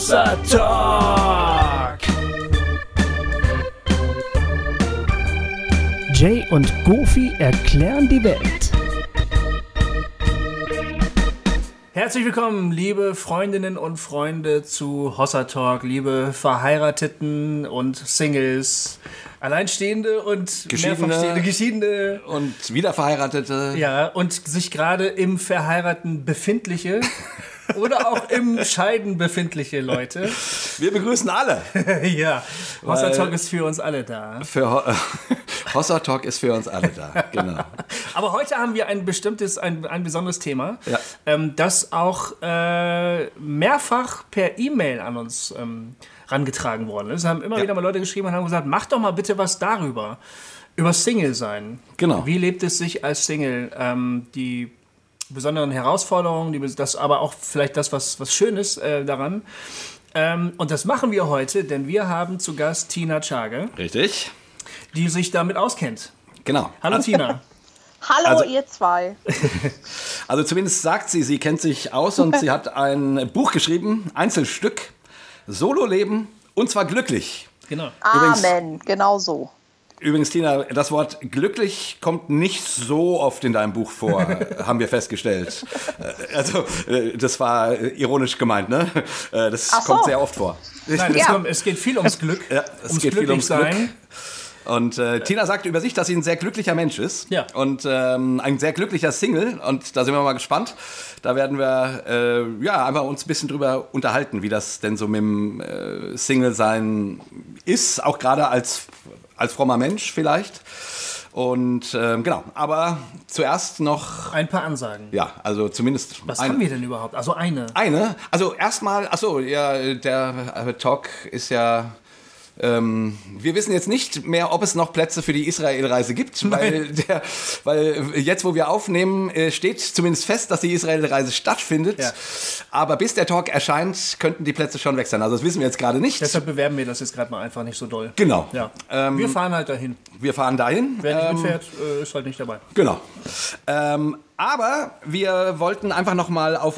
Hossa Talk. Jay und Goofy erklären die Welt. Herzlich willkommen, liebe Freundinnen und Freunde zu Hossa Talk, liebe Verheirateten und Singles, Alleinstehende und Geschiedene und Wiederverheiratete. Ja, und sich gerade im Verheiraten befindliche oder auch im Scheiden befindliche Leute. Wir begrüßen alle. Ja, Hossa Talk ist für uns alle da. Hossa Talk ist für uns alle da, genau. Aber heute haben wir ein besonderes Thema, ja. Das auch mehrfach per E-Mail an uns rangetragen worden ist. Es haben immer wieder mal Leute geschrieben und haben gesagt, mach doch mal bitte was darüber, über Single sein. Genau. Wie lebt es sich als Single? Die besonderen Herausforderungen, das aber auch vielleicht das, was Schönes daran. Und das machen wir heute, denn wir haben zu Gast Tina Tschage. Richtig. Die sich damit auskennt. Genau. Hallo Tina. Hallo ihr zwei. Also zumindest sagt sie kennt sich aus und sie hat ein Buch geschrieben, Einzelstück, Solo-Leben und zwar glücklich. Genau. Amen, genau so. Übrigens, Tina, das Wort glücklich kommt nicht so oft in deinem Buch vor, haben wir festgestellt. Also, das war ironisch gemeint, ne? Das kommt sehr oft vor. Nein, es geht viel ums Glück. Ja, es geht viel ums Glück. Und Tina sagt über sich, dass sie ein sehr glücklicher Mensch ist. Ja. Und ein sehr glücklicher Single. Und da sind wir mal gespannt. Da werden wir einfach uns ein bisschen drüber unterhalten, wie das denn so mit dem Single-Sein ist. Auch gerade als frommer Mensch vielleicht. Und genau, aber zuerst noch... Ein paar Ansagen. Ja, also zumindest... Was haben wir denn überhaupt? Also eine? Eine? Also erstmal, der Talk ist ja... wir wissen jetzt nicht mehr, ob es noch Plätze für die Israel-Reise gibt, weil jetzt, wo wir aufnehmen, steht zumindest fest, dass die Israel-Reise stattfindet. Ja. Aber bis der Talk erscheint, könnten die Plätze schon weg sein. Also das wissen wir jetzt gerade nicht. Deshalb bewerben wir das jetzt gerade mal einfach nicht so doll. Genau. Ja. Wir fahren halt dahin. Wir fahren dahin. Wer nicht mitfährt, ist halt nicht dabei. Genau. Aber wir wollten einfach nochmal auf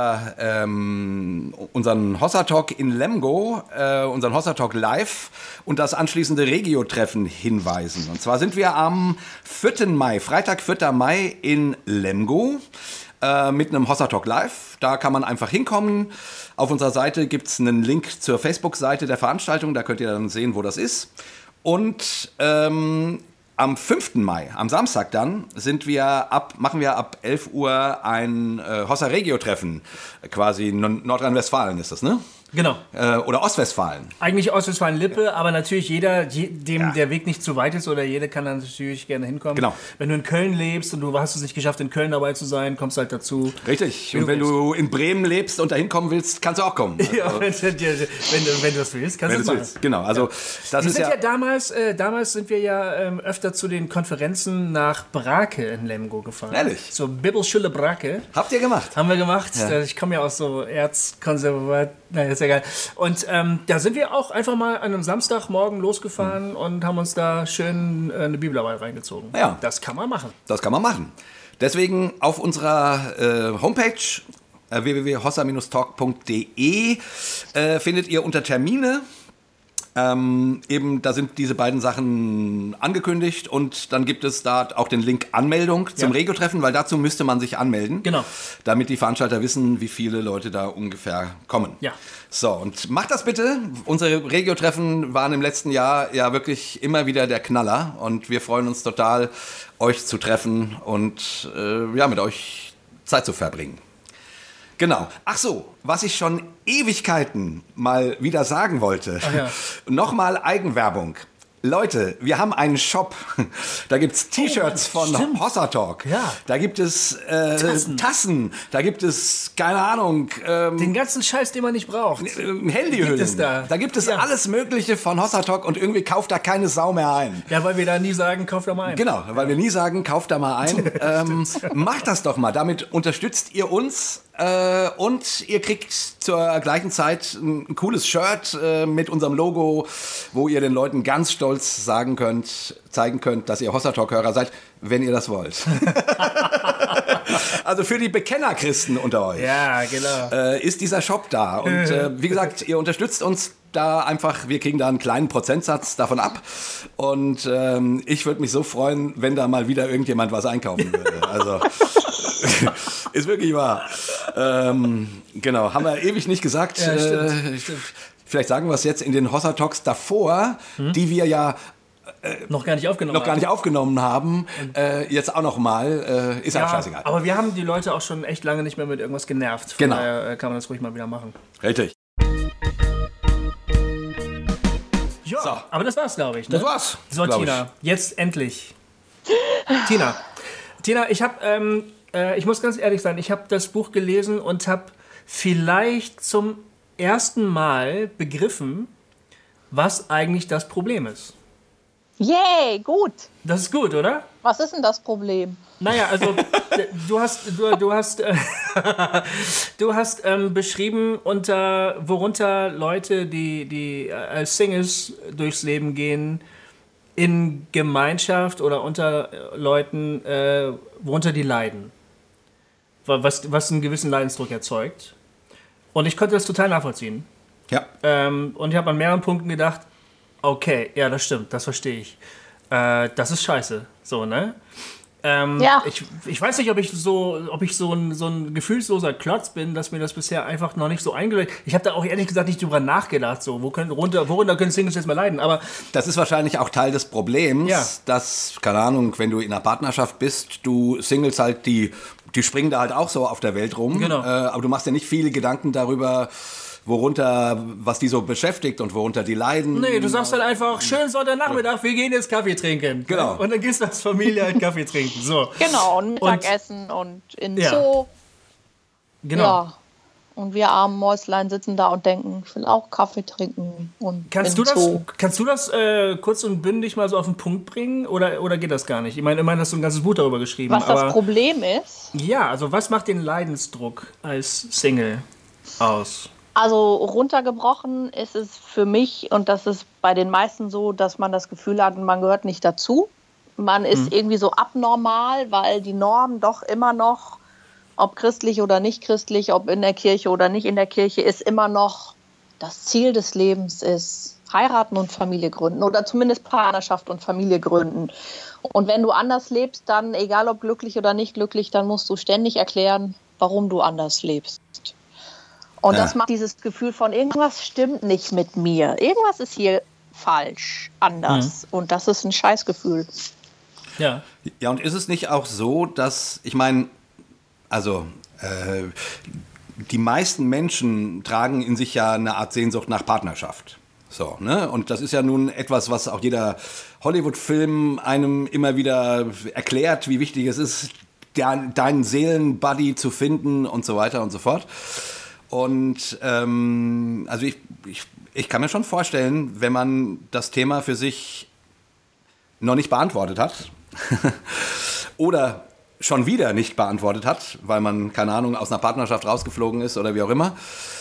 unseren Hossa Talk in Lemgo, unseren Hossa Talk Live und das anschließende Regio-Treffen hinweisen. Und zwar sind wir am 4. Mai, Freitag 4. Mai in Lemgo mit einem Hossa Talk Live. Da kann man einfach hinkommen. Auf unserer Seite gibt es einen Link zur Facebook-Seite der Veranstaltung. Da könnt ihr dann sehen, wo das ist. Und am 5. Mai, am Samstag dann, machen wir ab 11 Uhr ein Hossa Regio-Treffen. Quasi Nordrhein-Westfalen ist das, ne? Genau. Oder Ostwestfalen. Eigentlich Ostwestfalen-Lippe, aber natürlich jeder, dem der Weg nicht zu weit ist oder jeder kann dann natürlich gerne hinkommen. Genau. Wenn du in Köln lebst und du hast es nicht geschafft, in Köln dabei zu sein, kommst du halt dazu. Richtig. Und wenn du in Bremen lebst und da hinkommen willst, kannst du auch kommen. Also, ja, wenn du das willst, kannst du es machen. Willst. Genau. Also, das ist ja damals sind wir ja öfter zu den Konferenzen nach Brake in Lemgo gefahren. Ehrlich? So Bibelschule Brake. Habt ihr gemacht? Haben wir gemacht. Ja. Ich komme ja aus so naja, ist egal. Und da sind wir auch einfach mal an einem Samstagmorgen losgefahren und haben uns da schön eine Bibelarbeit reingezogen. Ja. Das kann man machen. Das kann man machen. Deswegen auf unserer Homepage www.hossa-talk.de findet ihr unter Termine da sind diese beiden Sachen angekündigt und dann gibt es da auch den Link Anmeldung zum Regio-Treffen, weil dazu müsste man sich anmelden, genau, damit die Veranstalter wissen, wie viele Leute da ungefähr kommen. Ja. So, und macht das bitte. Unsere Regio-Treffen waren im letzten Jahr ja wirklich immer wieder der Knaller und wir freuen uns total, euch zu treffen und mit euch Zeit zu verbringen. Genau. Ach so, was ich schon Ewigkeiten mal wieder sagen wollte. Ja. Nochmal Eigenwerbung. Leute, wir haben einen Shop. Da gibt es T-Shirts von Hossa Talk. Ja. Da gibt es Tassen. Da gibt es, keine Ahnung... den ganzen Scheiß, den man nicht braucht. Handyhüllen. Gibt es da gibt es alles Mögliche von Hossa Talk und irgendwie kauft da keine Sau mehr ein. Ja, weil wir da nie sagen, kauft da mal ein. Genau, weil wir nie sagen, kauft da mal ein. Macht das doch mal. Damit unterstützt ihr uns Und ihr kriegt zur gleichen Zeit ein cooles Shirt mit unserem Logo, wo ihr den Leuten ganz stolz zeigen könnt, dass ihr Hossa Talk-Hörer seid, wenn ihr das wollt. Also für die Bekennerchristen unter euch ist dieser Shop da. Und wie gesagt, ihr unterstützt uns da einfach, wir kriegen da einen kleinen Prozentsatz davon ab. Und ich würde mich so freuen, wenn da mal wieder irgendjemand was einkaufen würde. Also ist wirklich wahr. Genau, haben wir ewig nicht gesagt. Ja, stimmt. Vielleicht sagen wir es jetzt in den Hossa Talks davor, die wir ja noch gar nicht aufgenommen haben. Jetzt auch noch mal. Ist auch scheißegal. Aber wir haben die Leute auch schon echt lange nicht mehr mit irgendwas genervt. Von daher kann man das ruhig mal wieder machen. Richtig. Ja, so. Aber das war's, glaube ich. Ne? Das war's. So, Tina, jetzt endlich. Tina, ich habe, ich muss ganz ehrlich sein, ich habe das Buch gelesen und habe vielleicht zum ersten Mal begriffen, was eigentlich das Problem ist. Yay, gut. Das ist gut, oder? Was ist denn das Problem? Naja, also du hast beschrieben, worunter Leute, die als Singles durchs Leben gehen, in Gemeinschaft oder unter Leuten, worunter die leiden. Was einen gewissen Leidensdruck erzeugt. Und ich konnte das total nachvollziehen. Ja. Und ich habe an mehreren Punkten gedacht, okay, ja, das stimmt, das verstehe ich. Das ist scheiße, so, ne? Ja. Ich weiß nicht, ob ich so ein gefühlsloser Klotz bin, dass mir das bisher einfach noch nicht so eingeleuchtet. Ich habe da auch ehrlich gesagt nicht drüber nachgedacht, so, worunter können Singles jetzt mal leiden, aber... Das ist wahrscheinlich auch Teil des Problems, dass, keine Ahnung, wenn du in einer Partnerschaft bist, du Singles halt, die springen da halt auch so auf der Welt rum, genau. Aber du machst dir nicht viele Gedanken darüber, was die so beschäftigt und worunter die leiden. Nee, du sagst halt einfach, schön Sonntagnachmittag, wir gehen jetzt Kaffee trinken. Genau. Und dann gehst du als Familie halt Kaffee trinken. So. Genau, und Mittagessen und in Zoo. Genau. Ja. Und wir armen Mäuslein sitzen da und denken, ich will auch Kaffee trinken. Und kannst du das kurz und bündig mal so auf den Punkt bringen? Oder geht das gar nicht? Ich meine, immerhin hast du ein ganzes Buch darüber geschrieben. Was das Problem ist? Ja, also was macht den Leidensdruck als Single aus? Also runtergebrochen ist es für mich, und das ist bei den meisten so, dass man das Gefühl hat, man gehört nicht dazu. Man ist irgendwie so abnormal, weil die Norm doch immer noch, ob christlich oder nicht christlich, ob in der Kirche oder nicht in der Kirche, ist immer noch das Ziel des Lebens ist heiraten und Familie gründen oder zumindest Partnerschaft und Familie gründen. Und wenn du anders lebst, dann, egal ob glücklich oder nicht glücklich, dann musst du ständig erklären, warum du anders lebst. Und das macht dieses Gefühl von, irgendwas stimmt nicht mit mir. Irgendwas ist hier falsch, anders. Und das ist ein Scheißgefühl. Ja. Ja, und ist es nicht auch so, dass, ich meine, also die meisten Menschen tragen in sich ja eine Art Sehnsucht nach Partnerschaft. So, ne? Und das ist ja nun etwas, was auch jeder Hollywood-Film einem immer wieder erklärt, wie wichtig es ist, deinen Seelenbuddy zu finden und so weiter und so fort. Und also ich kann mir schon vorstellen, wenn man das Thema für sich noch nicht beantwortet hat oder schon wieder nicht beantwortet hat, weil man, keine Ahnung, aus einer Partnerschaft rausgeflogen ist oder wie auch immer,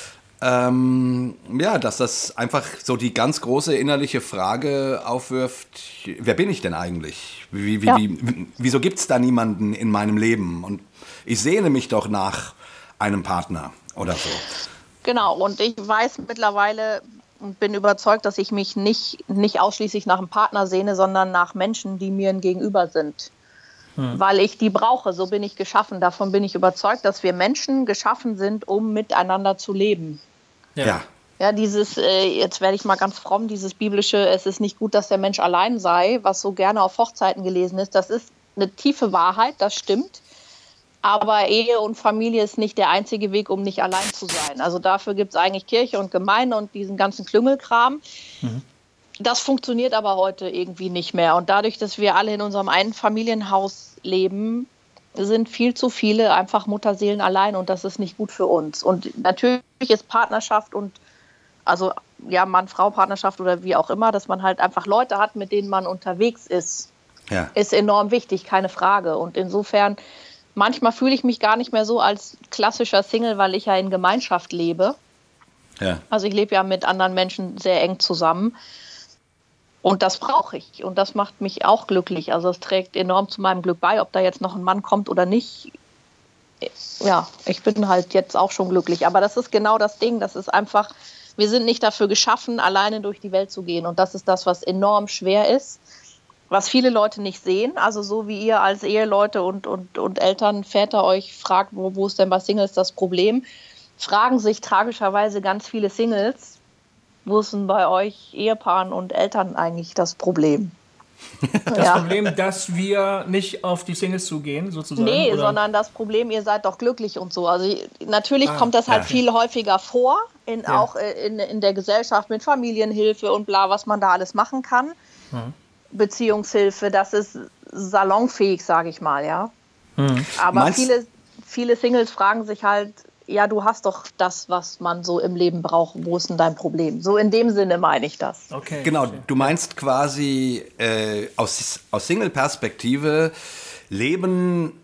dass das einfach so die ganz große innerliche Frage aufwirft, wer bin ich denn eigentlich? Wieso gibt es da niemanden in meinem Leben? Und ich sehne mich doch nach einem Partner oder so. Genau, und ich weiß mittlerweile und bin überzeugt, dass ich mich nicht ausschließlich nach einem Partner sehne, sondern nach Menschen, die mir gegenüber sind. Weil ich die brauche, so bin ich geschaffen. Davon bin ich überzeugt, dass wir Menschen geschaffen sind, um miteinander zu leben. Ja. Ja, dieses, jetzt werde ich mal ganz fromm, dieses biblische, es ist nicht gut, dass der Mensch allein sei, was so gerne auf Hochzeiten gelesen ist, das ist eine tiefe Wahrheit, das stimmt. Aber Ehe und Familie ist nicht der einzige Weg, um nicht allein zu sein. Also dafür gibt es eigentlich Kirche und Gemeinde und diesen ganzen Klüngelkram. Das funktioniert aber heute irgendwie nicht mehr. Und dadurch, dass wir alle in unserem einen Familienhaus leben, sind viel zu viele einfach Mutterseelen allein und das ist nicht gut für uns. Und natürlich ist Partnerschaft und also ja, Mann-Frau-Partnerschaft oder wie auch immer, dass man halt einfach Leute hat, mit denen man unterwegs ist, ist enorm wichtig, keine Frage. Und insofern manchmal fühle ich mich gar nicht mehr so als klassischer Single, weil ich ja in Gemeinschaft lebe. Ja. Also ich lebe ja mit anderen Menschen sehr eng zusammen. Und das brauche ich. Und das macht mich auch glücklich. Also es trägt enorm zu meinem Glück bei, ob da jetzt noch ein Mann kommt oder nicht. Ja, ich bin halt jetzt auch schon glücklich. Aber das ist genau das Ding. Das ist einfach, wir sind nicht dafür geschaffen, alleine durch die Welt zu gehen. Und das ist das, was enorm schwer ist. Was viele Leute nicht sehen, also so wie ihr als Eheleute und Eltern, Väter euch fragt, wo ist denn bei Singles das Problem, fragen sich tragischerweise ganz viele Singles, wo ist denn bei euch Ehepaaren und Eltern eigentlich das Problem? Das Problem, dass wir nicht auf die Singles zugehen, sozusagen? Nee, oder? Sondern das Problem, ihr seid doch glücklich und so. Also natürlich kommt das halt viel häufiger vor, auch in der Gesellschaft mit Familienhilfe und bla, was man da alles machen kann. Beziehungshilfe, das ist salonfähig, sage ich mal, ja. Aber viele Singles fragen sich halt, ja, du hast doch das, was man so im Leben braucht, wo ist denn dein Problem? So in dem Sinne meine ich das. Okay. Genau, du meinst quasi aus Single-Perspektive leben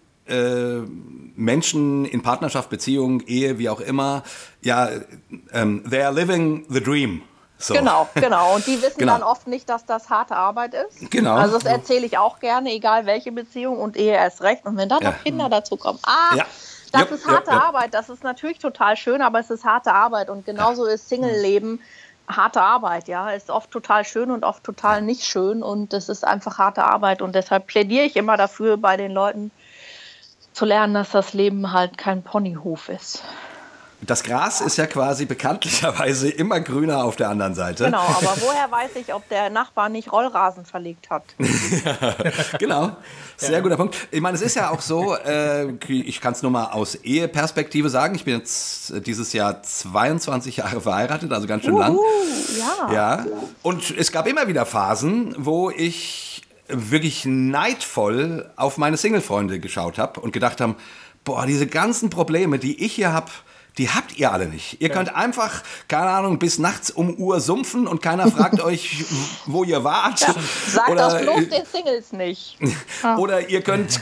Menschen in Partnerschaft, Beziehung, Ehe, wie auch immer, ja, they are living the dream. So. Genau. Und die wissen dann oft nicht, dass das harte Arbeit ist. Genau. Also das erzähle ich auch gerne, egal welche Beziehung und Ehe erst recht. Und wenn dann noch Kinder dazu kommen, das ist harte Arbeit. Das ist natürlich total schön, aber es ist harte Arbeit. Und genauso ist Single-Leben harte Arbeit. Ja, ist oft total schön und oft total nicht schön. Und es ist einfach harte Arbeit. Und deshalb plädiere ich immer dafür, bei den Leuten zu lernen, dass das Leben halt kein Ponyhof ist. Das Gras ist ja quasi bekanntlicherweise immer grüner auf der anderen Seite. Genau, aber woher weiß ich, ob der Nachbar nicht Rollrasen verlegt hat? Genau, sehr guter Punkt. Ich meine, es ist ja auch so, ich kann es nur mal aus Eheperspektive sagen, ich bin jetzt dieses Jahr 22 Jahre verheiratet, also ganz schön lang. Ja. Und es gab immer wieder Phasen, wo ich wirklich neidvoll auf meine Single-Freunde geschaut habe und gedacht habe, boah, diese ganzen Probleme, die ich hier habe, die habt ihr alle nicht. Ihr könnt einfach, keine Ahnung, bis nachts um Uhr sumpfen und keiner fragt euch, wo ihr wart. Ja, sagt das bloß den Singles nicht. Oder ihr könnt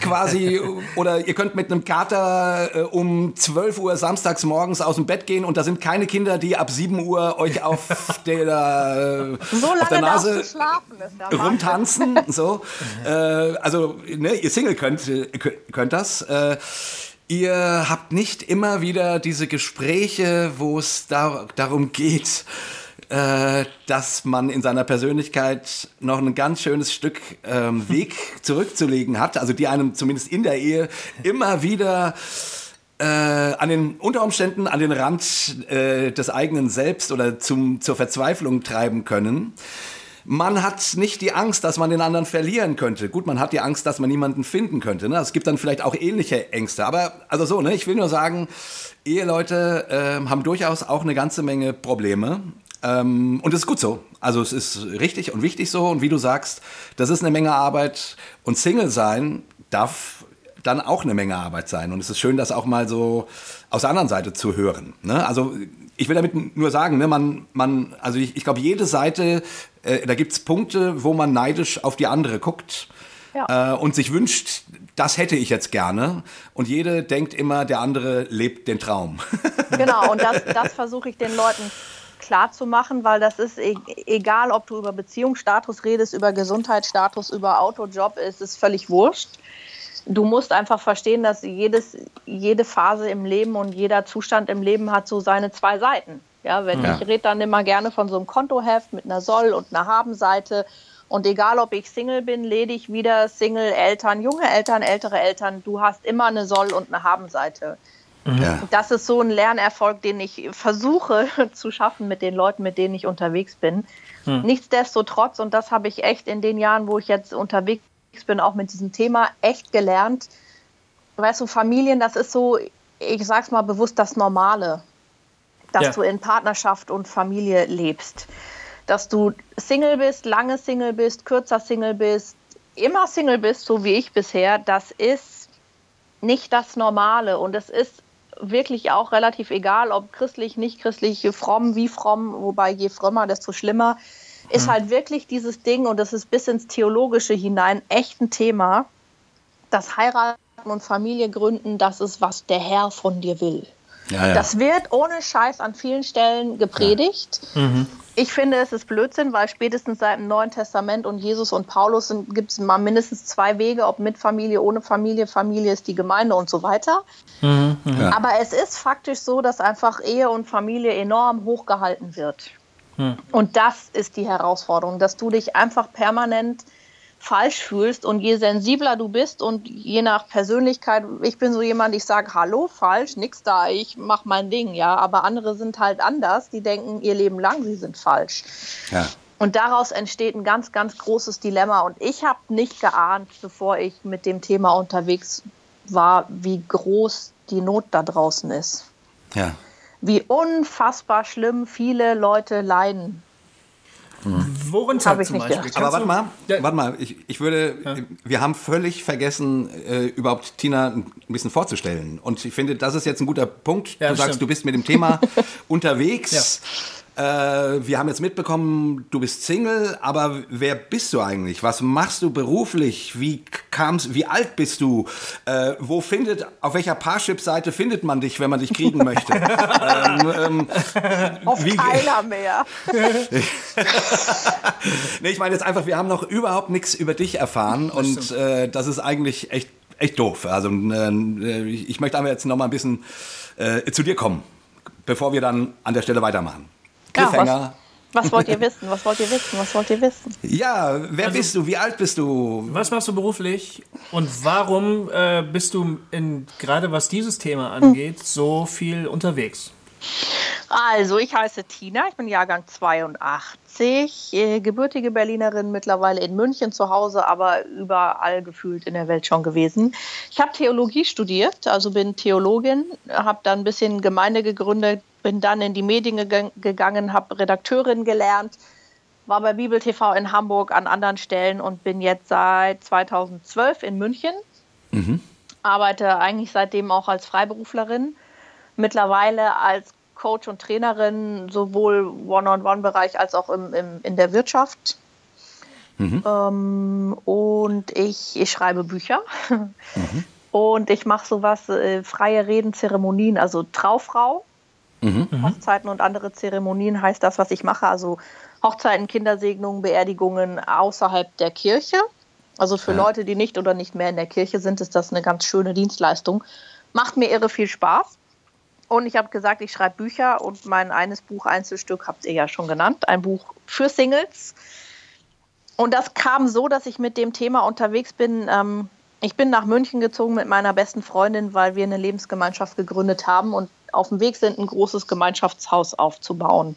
mit einem Kater um 12 Uhr samstags morgens aus dem Bett gehen und da sind keine Kinder, die ab 7 Uhr euch auf der Nase rumtanzen. So. Also, ihr Single könnt das. Ihr habt nicht immer wieder diese Gespräche, wo es darum geht, dass man in seiner Persönlichkeit noch ein ganz schönes Stück Weg zurückzulegen hat, also die einem zumindest in der Ehe immer wieder unter Umständen an den Rand des eigenen Selbst oder zur Verzweiflung treiben können. Man hat nicht die Angst, dass man den anderen verlieren könnte. Gut, man hat die Angst, dass man niemanden finden könnte. Ne? Es gibt dann vielleicht auch ähnliche Ängste. Aber ich will nur sagen, Eheleute haben durchaus auch eine ganze Menge Probleme. Und es ist gut so. Also es ist richtig und wichtig so. Und wie du sagst, das ist eine Menge Arbeit. Und Single sein darf dann auch eine Menge Arbeit sein. Und es ist schön, das auch mal so aus der anderen Seite zu hören. Ne? Also ich will damit nur sagen, ne, ich glaube, jede Seite, da gibt es Punkte, wo man neidisch auf die andere guckt und sich wünscht, das hätte ich jetzt gerne. Und jede denkt immer, der andere lebt den Traum. Genau, und das versuche ich den Leuten klar zu machen, weil das ist egal, ob du über Beziehungsstatus redest, über Gesundheitsstatus, über Autojob, es ist völlig wurscht. Du musst einfach verstehen, dass jede Phase im Leben und jeder Zustand im Leben hat so seine zwei Seiten. Ja, ich rede dann immer gerne von so einem Kontoheft mit einer Soll- und einer Haben-Seite. Und egal, ob ich Single bin, ledig, wieder Single, Eltern, junge Eltern, ältere Eltern, du hast immer eine Soll- und eine Haben-Seite. Ja. Das ist so ein Lernerfolg, den ich versuche zu schaffen mit den Leuten, mit denen ich unterwegs bin. Nichtsdestotrotz, und das habe ich echt in den Jahren, wo ich jetzt unterwegs bin, auch mit diesem Thema echt gelernt. Weißt du, Familien, das ist so, ich sag's mal bewusst, das Normale, dass du in Partnerschaft und Familie lebst. Dass du Single bist, lange Single bist, kürzer Single bist, immer Single bist, so wie ich bisher, das ist nicht das Normale. Und es ist wirklich auch relativ egal, ob christlich, nicht christlich, fromm, wie fromm, wobei je frömmer, desto schlimmer. Ist halt wirklich dieses Ding, und das ist bis ins Theologische hinein echt ein Thema, dass Heiraten und Familie gründen, das ist, was der Herr von dir will. Ja. Das wird ohne Scheiß an vielen Stellen gepredigt. Ja. Ich finde, es ist Blödsinn, weil spätestens seit dem Neuen Testament und Jesus und Paulus gibt es mal mindestens 2 Wege, ob mit Familie, ohne Familie. Familie ist die Gemeinde und so weiter. Ja. Aber es ist faktisch so, dass einfach Ehe und Familie enorm hochgehalten wird. Und das ist die Herausforderung, dass du dich einfach permanent falsch fühlst und je sensibler du bist und je nach Persönlichkeit, ich bin so jemand, ich sage, hallo, falsch, nix da, ich mach mein Ding, ja, aber andere sind halt anders, die denken ihr Leben lang, sie sind falsch. Ja. Und daraus entsteht ein ganz, ganz großes Dilemma und ich habe nicht geahnt, bevor ich mit dem Thema unterwegs war, wie groß die Not da draußen ist. Ja. Wie unfassbar schlimm viele Leute leiden. Worunter zum Beispiel? Aber warte mal, wir haben völlig vergessen, überhaupt Tina ein bisschen vorzustellen. Und ich finde, das ist jetzt ein guter Punkt. Du sagst, du bist mit dem Thema unterwegs. Ja. Wir haben jetzt mitbekommen, du bist Single, aber wer bist du eigentlich? Was machst du beruflich? Wie alt bist du? Auf welcher Parship-Seite findet man dich, wenn man dich kriegen möchte? Auf keiner mehr. Nee, ich meine jetzt einfach, wir haben noch überhaupt nichts über dich erfahren und das ist eigentlich echt doof. Also ich möchte aber jetzt noch mal ein bisschen zu dir kommen, bevor wir dann an der Stelle weitermachen. Ja, was wollt ihr wissen? Ja, wer bist du? Wie alt bist du? Was machst du beruflich? Und warum bist du, gerade was dieses Thema angeht, so viel unterwegs? Also, ich heiße Tina, ich bin Jahrgang 82, gebürtige Berlinerin, mittlerweile in München zu Hause, aber überall gefühlt in der Welt schon gewesen. Ich habe Theologie studiert, also bin Theologin, habe dann ein bisschen Gemeinde gegründet, bin dann in die Medien gegangen, habe Redakteurin gelernt, war bei Bibel TV in Hamburg an anderen Stellen und bin jetzt seit 2012 in München. Arbeite eigentlich seitdem auch als Freiberuflerin, mittlerweile als Coach und Trainerin, sowohl One-on-One-Bereich als auch in der Wirtschaft. Und ich schreibe Bücher. Und ich mache sowas, freie Reden, Zeremonien, also Traufrau. Hochzeiten und andere Zeremonien heißt das, was ich mache. Also Hochzeiten, Kindersegnungen, Beerdigungen außerhalb der Kirche. Also für Leute, die nicht oder nicht mehr in der Kirche sind, ist das eine ganz schöne Dienstleistung. Macht mir irre viel Spaß. Und ich habe gesagt, ich schreibe Bücher und mein eines Buch, Einzelstück, habt ihr ja schon genannt, ein Buch für Singles. Und das kam so, dass ich mit dem Thema unterwegs bin. Ich bin nach München gezogen mit meiner besten Freundin, weil wir eine Lebensgemeinschaft gegründet haben und auf dem Weg sind, ein großes Gemeinschaftshaus aufzubauen.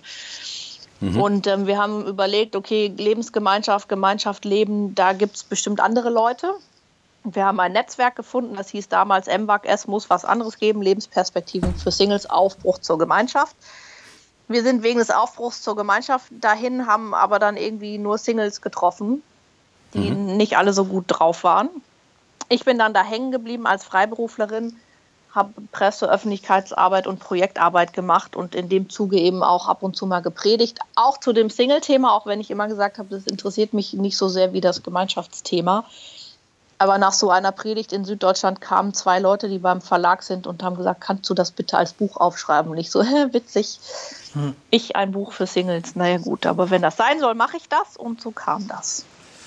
Und wir haben überlegt, okay, Lebensgemeinschaft, Gemeinschaft leben, da gibt es bestimmt andere Leute. Wir haben ein Netzwerk gefunden, das hieß damals MWAG, es muss was anderes geben, Lebensperspektiven für Singles, Aufbruch zur Gemeinschaft. Wir sind wegen des Aufbruchs zur Gemeinschaft dahin, haben aber dann irgendwie nur Singles getroffen, die nicht alle so gut drauf waren. Ich bin dann da hängen geblieben als Freiberuflerin, habe Presse-, Öffentlichkeitsarbeit und Projektarbeit gemacht und in dem Zuge eben auch ab und zu mal gepredigt. Auch zu dem Single-Thema, auch wenn ich immer gesagt habe, das interessiert mich nicht so sehr wie das Gemeinschaftsthema. Aber nach so einer Predigt in Süddeutschland kamen 2 Leute, die beim Verlag sind und haben gesagt, kannst du das bitte als Buch aufschreiben? Und ich so, witzig, ich ein Buch für Singles. Naja gut, aber wenn das sein soll, mache ich das. Und so kam das.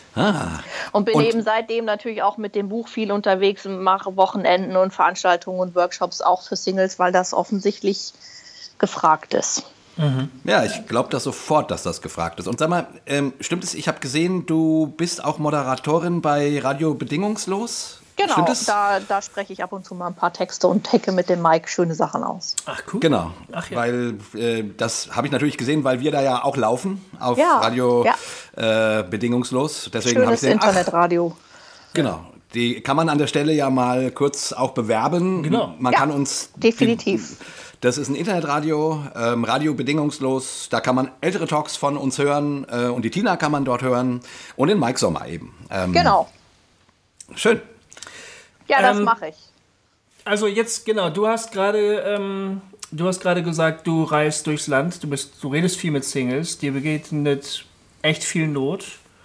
Und bin eben seitdem natürlich auch mit dem Buch viel unterwegs und mache Wochenenden und Veranstaltungen und Workshops auch für Singles, weil das offensichtlich gefragt ist. Ja, ich glaube das sofort, dass das gefragt ist. Und sag mal, stimmt es, ich habe gesehen, du bist auch Moderatorin bei Radio Bedingungslos? Genau, da spreche ich ab und zu mal ein paar Texte und hecke mit dem Mike schöne Sachen aus. Ach cool. Genau, weil das habe ich natürlich gesehen, weil wir da ja auch laufen auf Radio Bedingungslos. Deswegen schönes Internetradio. Genau. Die kann man an der Stelle ja mal kurz auch bewerben. Genau. Man kann uns definitiv. Das ist ein Internetradio, Radio Bedingungslos. Da kann man ältere Talks von uns hören und die Tina kann man dort hören und den Mike Sommer eben. Genau. Schön. Ja, das mache ich. Also jetzt, genau, du hast gerade gesagt, du reist durchs Land, du redest viel mit Singles, dir begegnet echt viel Not.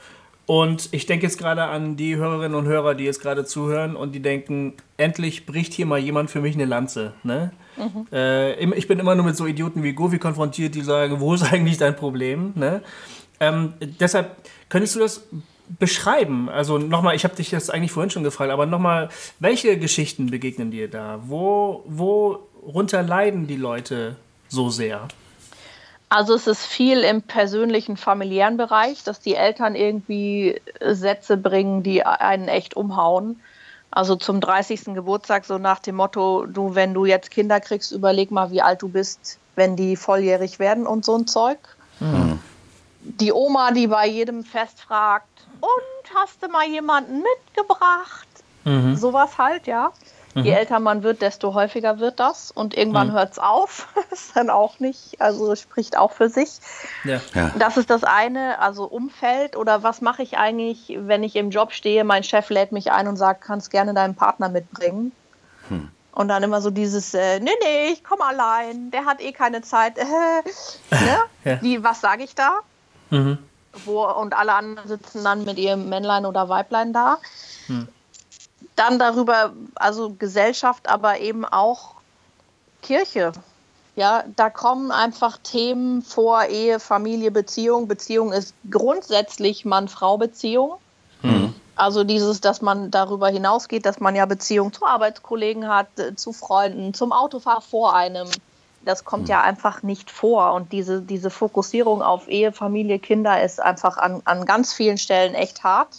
Und ich denke jetzt gerade an die Hörerinnen und Hörer, die jetzt gerade zuhören und die denken, endlich bricht hier mal jemand für mich eine Lanze. Ne? Ich bin immer nur mit so Idioten wie Govi konfrontiert, die sagen, wo ist eigentlich dein Problem? Ne? Deshalb, könntest du das beschreiben? Also nochmal, ich habe dich das eigentlich vorhin schon gefragt, aber nochmal, welche Geschichten begegnen dir da? Worunter leiden die Leute so sehr? Also es ist viel im persönlichen, familiären Bereich, dass die Eltern irgendwie Sätze bringen, die einen echt umhauen. Also zum 30. Geburtstag so nach dem Motto, du, wenn du jetzt Kinder kriegst, überleg mal, wie alt du bist, wenn die volljährig werden und so ein Zeug. Mhm. Die Oma, die bei jedem Fest fragt, und hast du mal jemanden mitgebracht? Mhm. Sowas halt, ja. Je älter man wird, desto häufiger wird das. Und irgendwann hört es auf. Ist dann auch nicht, also spricht auch für sich. Ja. Ja. Das ist das eine, also Umfeld. Oder was mache ich eigentlich, wenn ich im Job stehe, mein Chef lädt mich ein und sagt, kannst gerne deinen Partner mitbringen. Und dann immer so dieses, nee, ich komme allein, der hat eh keine Zeit. Ne? Ja. Was sage ich da? Mhm. Und alle anderen sitzen dann mit ihrem Männlein oder Weiblein da. Dann darüber, also Gesellschaft, aber eben auch Kirche. Ja, da kommen einfach Themen vor, Ehe, Familie, Beziehung. Beziehung ist grundsätzlich Mann-Frau-Beziehung. Mhm. Also dieses, dass man darüber hinausgeht, dass man ja Beziehung zu Arbeitskollegen hat, zu Freunden, zum Autofahrer vor einem. Das kommt ja einfach nicht vor. Und diese Fokussierung auf Ehe, Familie, Kinder ist einfach an ganz vielen Stellen echt hart.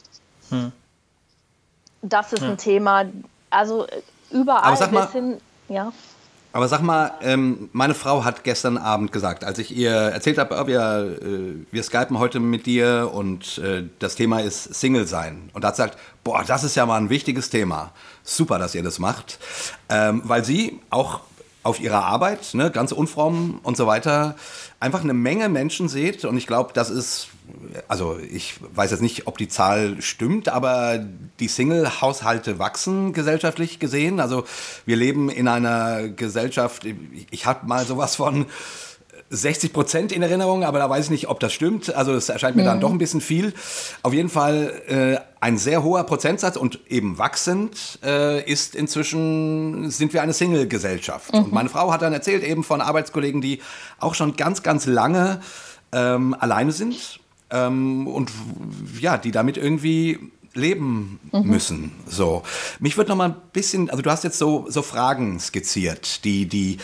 Das ist ein Thema, also überall bis hin, ja. Aber sag mal, meine Frau hat gestern Abend gesagt, als ich ihr erzählt habe, wir skypen heute mit dir und das Thema ist Single sein. Und da hat sie gesagt, boah, das ist ja mal ein wichtiges Thema. Super, dass ihr das macht. Weil sie auch auf ihrer Arbeit, ne, ganz unfromm und so weiter, einfach eine Menge Menschen seht. Und ich glaube, das ist, also ich weiß jetzt nicht, ob die Zahl stimmt, aber die Single-Haushalte wachsen gesellschaftlich gesehen. Also wir leben in einer Gesellschaft, ich habe mal sowas von 60% in Erinnerung, aber da weiß ich nicht, ob das stimmt. Also es erscheint mir dann doch ein bisschen viel. Auf jeden Fall ein sehr hoher Prozentsatz und eben wachsend sind wir eine Single-Gesellschaft. Und meine Frau hat dann erzählt eben von Arbeitskollegen, die auch schon ganz, ganz lange alleine sind und ja, die damit irgendwie leben müssen. So. Mich würde noch mal ein bisschen, also du hast jetzt so Fragen skizziert, die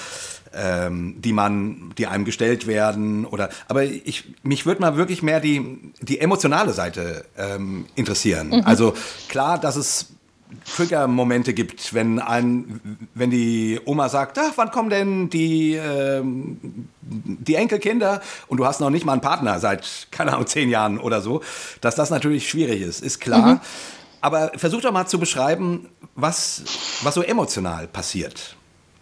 einem gestellt werden aber mich würde mal wirklich mehr die emotionale Seite interessieren. Also klar, dass es Trigger-Momente gibt, wenn die Oma sagt, wann kommen denn die Enkelkinder und du hast noch nicht mal einen Partner seit, keine Ahnung, 10 Jahren oder so, dass das natürlich schwierig ist klar. Aber versuch doch mal zu beschreiben, was so emotional passiert.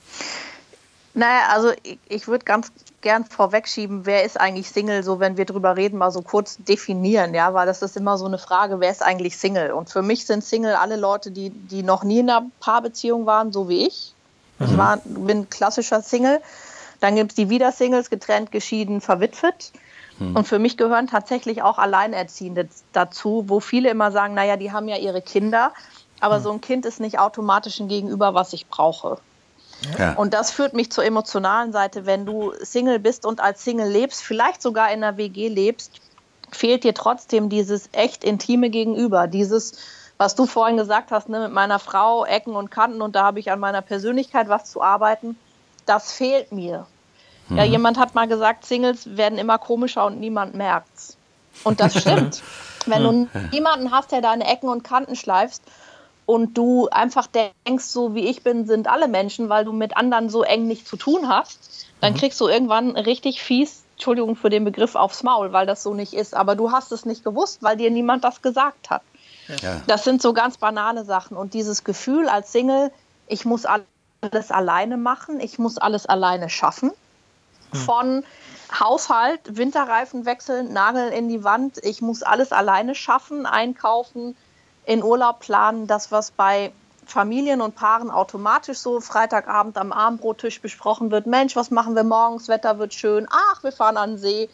Naja, also ich würde ganz gern vorwegschieben, wer ist eigentlich Single, so wenn wir drüber reden, mal so kurz definieren, ja, weil das ist immer so eine Frage, wer ist eigentlich Single? Und für mich sind Single alle Leute, die noch nie in einer Paarbeziehung waren, so wie ich. Ich bin klassischer Single. Dann gibt es die Wieder-Singles, getrennt, geschieden, verwitwet. Und für mich gehören tatsächlich auch Alleinerziehende dazu, wo viele immer sagen, naja, die haben ja ihre Kinder, aber so ein Kind ist nicht automatisch ein Gegenüber, was ich brauche. Ja. Und das führt mich zur emotionalen Seite. Wenn du Single bist und als Single lebst, vielleicht sogar in einer WG lebst, fehlt dir trotzdem dieses echt intime Gegenüber. Dieses, was du vorhin gesagt hast, ne, mit meiner Frau, Ecken und Kanten und da habe ich an meiner Persönlichkeit was zu arbeiten, das fehlt mir. Ja, jemand hat mal gesagt, Singles werden immer komischer und niemand merkt's. Und das stimmt. Wenn du niemanden hast, der deine Ecken und Kanten schleifst, und du einfach denkst, so wie ich bin, sind alle Menschen, weil du mit anderen so eng nichts zu tun hast, dann kriegst du irgendwann richtig fies, Entschuldigung für den Begriff, aufs Maul, weil das so nicht ist. Aber du hast es nicht gewusst, weil dir niemand das gesagt hat. Ja. Das sind so ganz banale Sachen. Und dieses Gefühl als Single, ich muss alles alleine machen, ich muss alles alleine schaffen. Von Haushalt, Winterreifen wechseln, Nageln in die Wand, ich muss alles alleine schaffen, einkaufen, in Urlaub planen, das, was bei Familien und Paaren automatisch so Freitagabend am Abendbrottisch besprochen wird. Mensch, was machen wir morgens? Wetter wird schön. Ach, wir fahren an den See.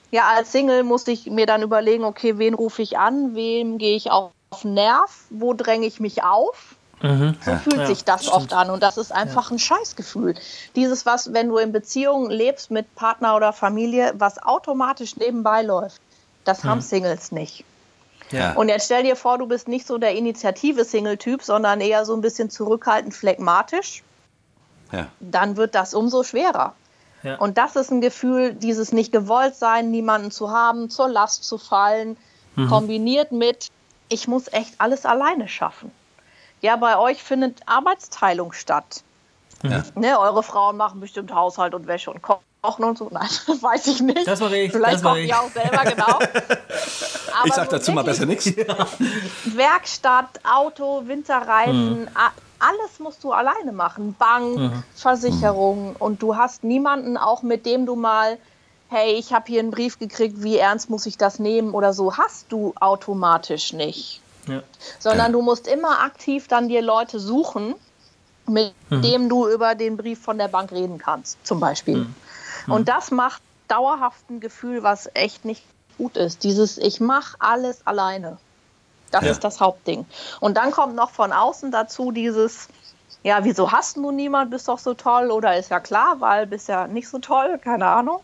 Ja, als Single muss ich mir dann überlegen, okay, wen rufe ich an, wem gehe ich auf den Nerv, wo dränge ich mich auf? So fühlt sich das oft an und das ist einfach ein Scheißgefühl. Dieses, was, wenn du in Beziehungen lebst mit Partner oder Familie, was automatisch nebenbei läuft, das haben Singles nicht. Ja. Und jetzt stell dir vor, du bist nicht so der Initiative-Single-Typ, sondern eher so ein bisschen zurückhaltend, phlegmatisch. Ja. Dann wird das umso schwerer. Ja. Und das ist ein Gefühl, dieses nicht gewollt sein, niemanden zu haben, zur Last zu fallen, kombiniert mit, ich muss echt alles alleine schaffen. Ja, bei euch findet Arbeitsteilung statt. Ja. Ne, eure Frauen machen bestimmt Haushalt und Wäsche und kochen und so. Nein, weiß ich nicht. Das mache ich. Vielleicht kocht ihr auch selber, genau. Aber ich sag dazu mal besser nichts. Ja. Werkstatt, Auto, Winterreifen, alles musst du alleine machen. Bank, Versicherung. Und du hast niemanden, auch mit dem du mal, hey, ich habe hier einen Brief gekriegt, wie ernst muss ich das nehmen oder so, hast du automatisch nicht. Ja. Sondern du musst immer aktiv dann dir Leute suchen, mit dem du über den Brief von der Bank reden kannst, zum Beispiel. Und das macht dauerhaft ein Gefühl, was echt nicht gut ist. Dieses, ich mache alles alleine. Das ist das Hauptding. Und dann kommt noch von außen dazu dieses, ja, wieso hast du niemand, bist doch so toll, oder ist ja klar, weil bist ja nicht so toll, keine Ahnung.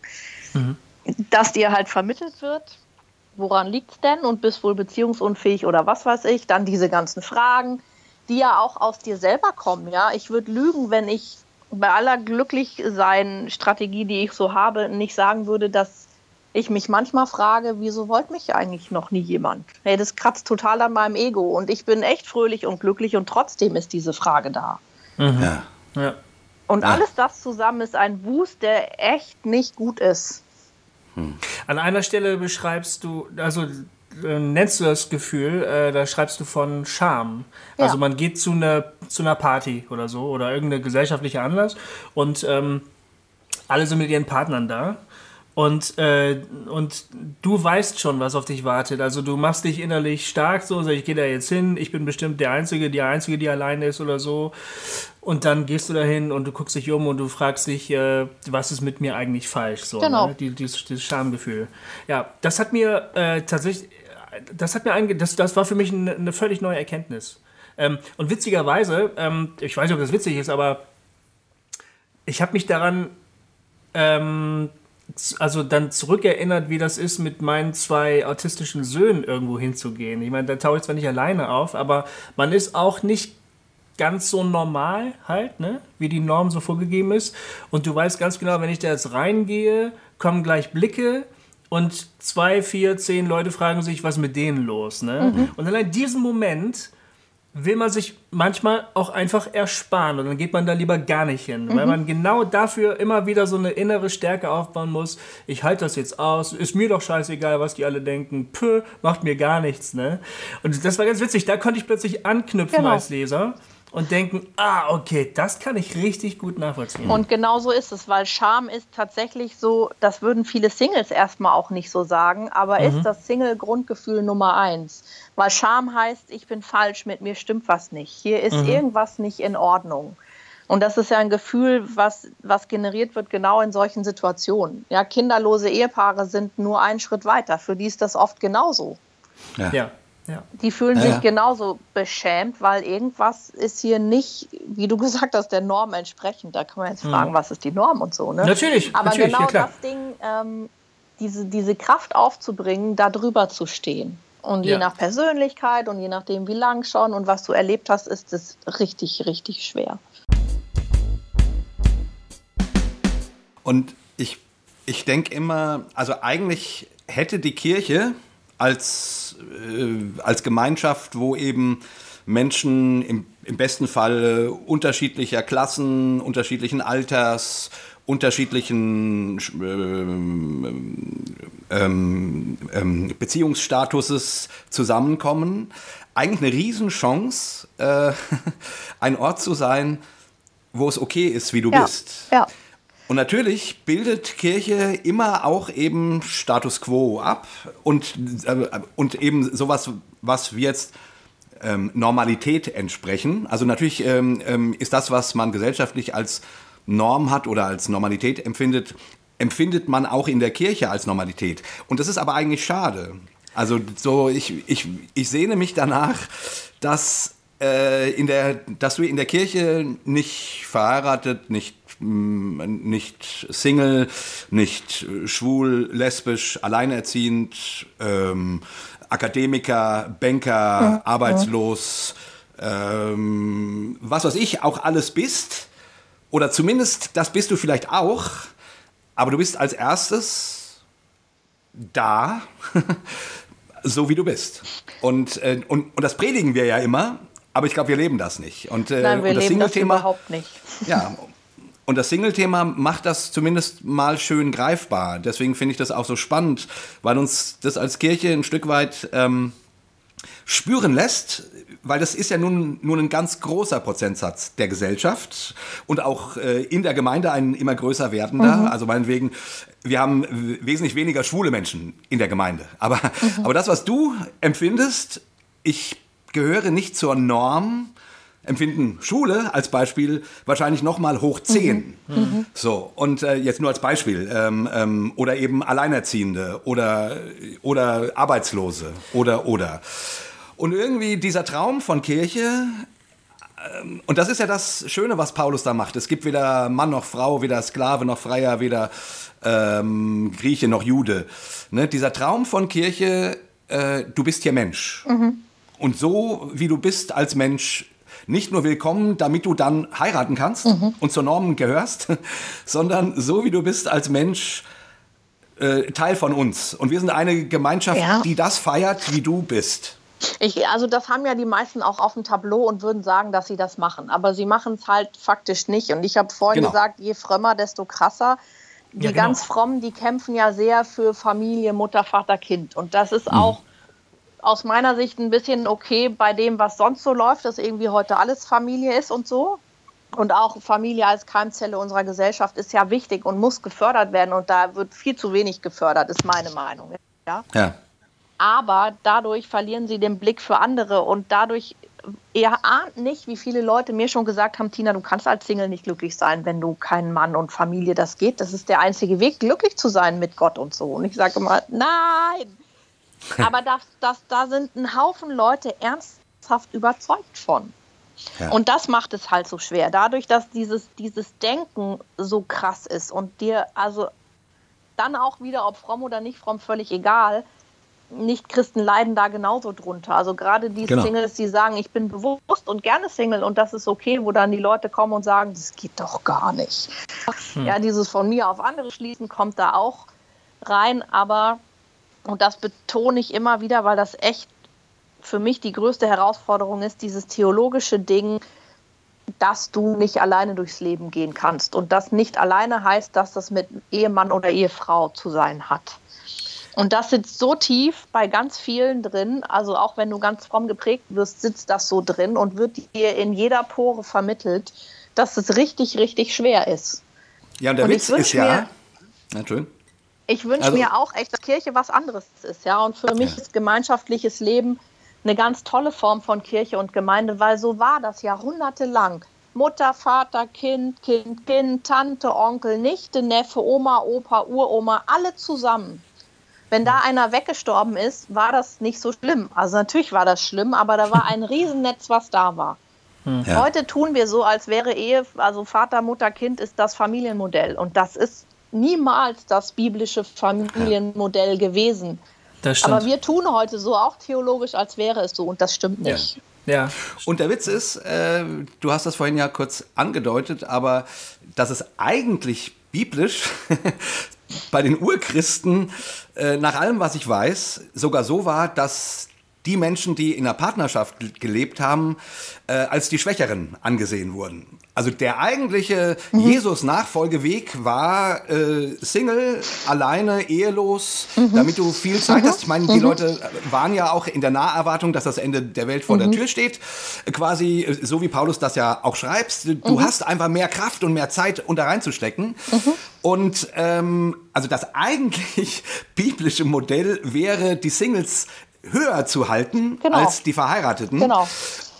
Dass dir halt vermittelt wird, woran liegt es denn und bist wohl beziehungsunfähig oder was weiß ich. Dann diese ganzen Fragen, die ja auch aus dir selber kommen. Ja, ich würde lügen, wenn ich bei aller Glücklichsein-Strategie, die ich so habe, nicht sagen würde, dass ich mich manchmal frage, wieso wollte mich eigentlich noch nie jemand? Hey, das kratzt total an meinem Ego und ich bin echt fröhlich und glücklich und trotzdem ist diese Frage da. Ja. Und alles das zusammen ist ein Wust, der echt nicht gut ist. An einer Stelle beschreibst du, also nennst du das Gefühl, da schreibst du von Scham. Ja. Also man geht zu einer Party oder so oder irgendeine gesellschaftliche Anlass und alle sind mit ihren Partnern da und du weißt schon, was auf dich wartet. Also du machst dich innerlich stark so, ich gehe da jetzt hin, ich bin bestimmt die Einzige, die alleine ist oder so. Und dann gehst du dahin und du guckst dich um und du fragst dich, was ist mit mir eigentlich falsch? So, genau. Ne? Dieses Schamgefühl. Ja, das hat mir tatsächlich, das war für mich eine völlig neue Erkenntnis. Und witzigerweise, ich weiß nicht, ob das witzig ist, aber ich habe mich daran also dann zurückerinnert, wie das ist, mit meinen 2 autistischen Söhnen irgendwo hinzugehen. Ich meine, da tauche ich zwar nicht alleine auf, aber man ist auch nicht ganz so normal halt, ne, wie die Norm so vorgegeben ist. Und du weißt ganz genau, wenn ich da jetzt reingehe, kommen gleich Blicke und 2, 4, 10 Leute fragen sich, was ist mit denen los, ne? Und allein diesen Moment will man sich manchmal auch einfach ersparen und dann geht man da lieber gar nicht hin, weil man genau dafür immer wieder so eine innere Stärke aufbauen muss. Ich halte das jetzt aus, ist mir doch scheißegal, was die alle denken, macht mir gar nichts, ne? Und das war ganz witzig, da konnte ich plötzlich anknüpfen als Leser und denken, okay, das kann ich richtig gut nachvollziehen. Und genau so ist es, weil Scham ist tatsächlich so, das würden viele Singles erstmal auch nicht so sagen, aber ist das Single-Grundgefühl Nummer 1. Weil Scham heißt, ich bin falsch, mit mir stimmt was nicht. Hier ist irgendwas nicht in Ordnung. Und das ist ja ein Gefühl, was generiert wird genau in solchen Situationen. Ja, kinderlose Ehepaare sind nur einen Schritt weiter. Für die ist das oft genauso. Ja. Die fühlen sich genauso beschämt, weil irgendwas ist hier nicht, wie du gesagt hast, der Norm entsprechend. Da kann man jetzt fragen, was ist die Norm und so. Ne? Natürlich. Aber natürlich, genau das Ding, diese Kraft aufzubringen, da drüber zu stehen. Und je nach Persönlichkeit und je nachdem, wie lang schon und was du erlebt hast, ist es richtig, richtig schwer. Und ich denke immer, also eigentlich hätte die Kirche als Gemeinschaft, wo eben Menschen im besten Fall unterschiedlicher Klassen, unterschiedlichen Alters, unterschiedlichen Beziehungsstatuses zusammenkommen, eigentlich eine Riesenchance, ein Ort zu sein, wo es okay ist, wie du bist. Ja. Und natürlich bildet Kirche immer auch eben Status Quo ab und eben sowas, was wir jetzt Normalität entsprechen. Also natürlich ist das, was man gesellschaftlich als Norm hat oder als Normalität empfindet, empfindet man auch in der Kirche als Normalität. Und das ist aber eigentlich schade. Also so, ich sehne mich danach, dass du in der Kirche nicht verheiratet, nicht Single, nicht schwul, lesbisch, alleinerziehend, Akademiker, Banker, arbeitslos, was weiß ich, auch alles bist. Oder zumindest, das bist du vielleicht auch, aber du bist als erstes da, so wie du bist. Und das predigen wir ja immer, aber ich glaube, wir leben das nicht. Und, Nein, wir leben das überhaupt nicht. Ja, und das Single-Thema macht das zumindest mal schön greifbar. Deswegen finde ich das auch so spannend, weil uns das als Kirche ein Stück weit spüren lässt, weil das ist ja nun ein ganz großer Prozentsatz der Gesellschaft und auch in der Gemeinde ein immer größer werdender. Also meinetwegen, wir haben wesentlich weniger schwule Menschen in der Gemeinde. Aber das, was du empfindest, ich gehöre nicht zur Norm, empfinden Schwule als Beispiel wahrscheinlich nochmal hoch 10. So, und jetzt nur als Beispiel. Oder eben Alleinerziehende oder Arbeitslose oder. Und irgendwie dieser Traum von Kirche, und das ist ja das Schöne, was Paulus da macht. Es gibt weder Mann noch Frau, weder Sklave noch Freier, weder Grieche noch Jude. Ne? Dieser Traum von Kirche, du bist hier Mensch. Und so, wie du bist als Mensch, nicht nur willkommen, damit du dann heiraten kannst und zur Norm gehörst, sondern so, wie du bist als Mensch, Teil von uns. Und wir sind eine Gemeinschaft, die das feiert, wie du bist. Also das haben ja die meisten auch auf dem Tableau und würden sagen, dass sie das machen. Aber sie machen es halt faktisch nicht. Und ich habe vorhin gesagt, je frömmer, desto krasser. Die ganz Frommen, die kämpfen ja sehr für Familie, Mutter, Vater, Kind. Und das ist auch aus meiner Sicht ein bisschen okay bei dem, was sonst so läuft, dass irgendwie heute alles Familie ist und so. Und auch Familie als Keimzelle unserer Gesellschaft ist ja wichtig und muss gefördert werden. Und da wird viel zu wenig gefördert, ist meine Meinung. Ja. Aber dadurch verlieren sie den Blick für andere. Und dadurch, ihr ahnt nicht, wie viele Leute mir schon gesagt haben, Tina, du kannst als Single nicht glücklich sein, wenn du keinen Mann und Familie, das geht. Das ist der einzige Weg, glücklich zu sein mit Gott und so. Und ich sage immer, nein. Aber da sind ein Haufen Leute ernsthaft überzeugt von. Ja. Und das macht es halt so schwer. Dadurch, dass dieses Denken so krass ist und dir also dann auch wieder, ob fromm oder nicht fromm, völlig egal, Nicht-Christen leiden da genauso drunter. Also gerade die Singles, die sagen, ich bin bewusst und gerne Single und das ist okay, wo dann die Leute kommen und sagen, das geht doch gar nicht. Ja, dieses von mir auf andere schließen kommt da auch rein, aber und das betone ich immer wieder, weil das echt für mich die größte Herausforderung ist, dieses theologische Ding, dass du nicht alleine durchs Leben gehen kannst. Und das nicht alleine heißt, dass das mit Ehemann oder Ehefrau zu sein hat. Und das sitzt so tief bei ganz vielen drin, also auch wenn du ganz fromm geprägt wirst, sitzt das so drin und wird dir in jeder Pore vermittelt, dass es richtig, richtig schwer ist. Ja, und der Witz ist ja... Entschuldigung. Ich wünsche mir auch echt, dass Kirche was anderes ist. Ja? Und für mich ist gemeinschaftliches Leben eine ganz tolle Form von Kirche und Gemeinde, weil so war das jahrhundertelang. Mutter, Vater, Kind, Tante, Onkel, Nichte, Neffe, Oma, Opa, Uroma, alle zusammen. Wenn da einer weggestorben ist, war das nicht so schlimm. Also natürlich war das schlimm, aber da war ein Riesennetz, was da war. Ja. Heute tun wir so, als wäre Ehe, also Vater, Mutter, Kind ist das Familienmodell. Und das ist niemals das biblische Familienmodell gewesen. Das stimmt. Aber wir tun heute so, auch theologisch, als wäre es so. Und das stimmt nicht. Ja. Und der Witz ist, du hast das vorhin ja kurz angedeutet, aber dass es eigentlich biblisch bei den Urchristen, nach allem, was ich weiß, sogar so war, dass die Menschen, die in einer Partnerschaft gelebt haben, als die Schwächeren angesehen wurden. Also der eigentliche Jesus-Nachfolgeweg war Single, alleine, ehelos, damit du viel Zeit hast. Ich meine, die Leute waren ja auch in der Naherwartung, dass das Ende der Welt vor der Tür steht. Quasi so wie Paulus das ja auch schreibst. Du hast einfach mehr Kraft und mehr Zeit, um da reinzustecken. Und also das eigentlich biblische Modell wäre, die Singles höher zu halten als die Verheirateten. Genau.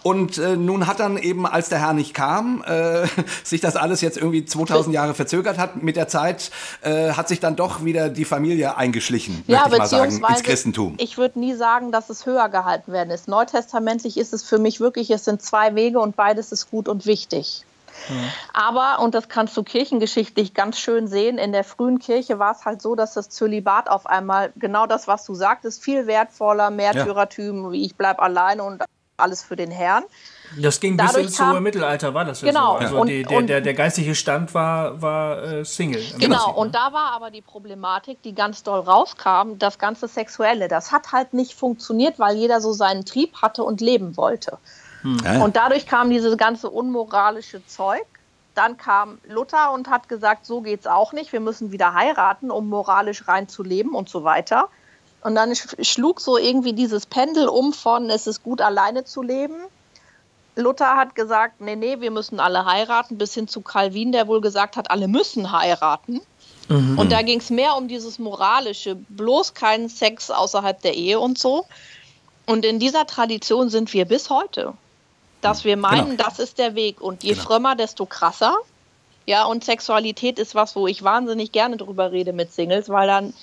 Und nun hat dann eben, als der Herr nicht kam, sich das alles jetzt irgendwie 2000 Jahre verzögert hat. Mit der Zeit hat sich dann doch wieder die Familie eingeschlichen, möchte ich mal sagen, ins Christentum. Ich würde nie sagen, dass es höher gehalten werden ist. Neutestamentlich ist es für mich wirklich, es sind zwei Wege und beides ist gut und wichtig. Aber, und das kannst du kirchengeschichtlich ganz schön sehen, in der frühen Kirche war es halt so, dass das Zölibat auf einmal, genau das, was du sagtest, viel wertvoller, Märtyrertum, wie ich bleib alleine und alles für den Herrn. Das ging bis ins hohe Mittelalter, war das ja so. Also und der geistliche Stand war Single. Genau, und da war aber die Problematik, die ganz doll rauskam, das ganze Sexuelle. Das hat halt nicht funktioniert, weil jeder so seinen Trieb hatte und leben wollte. Und dadurch kam dieses ganze unmoralische Zeug. Dann kam Luther und hat gesagt, so geht's auch nicht. Wir müssen wieder heiraten, um moralisch rein zu leben und so weiter. Und dann schlug so irgendwie dieses Pendel um von, es ist gut, alleine zu leben. Luther hat gesagt, nee, wir müssen alle heiraten, bis hin zu Calvin, der wohl gesagt hat, alle müssen heiraten. Und da ging es mehr um dieses Moralische, bloß keinen Sex außerhalb der Ehe und so. Und in dieser Tradition sind wir bis heute. Dass wir meinen, das ist der Weg. Und je frömmer, desto krasser. Ja, und Sexualität ist was, wo ich wahnsinnig gerne drüber rede mit Singles, weil dann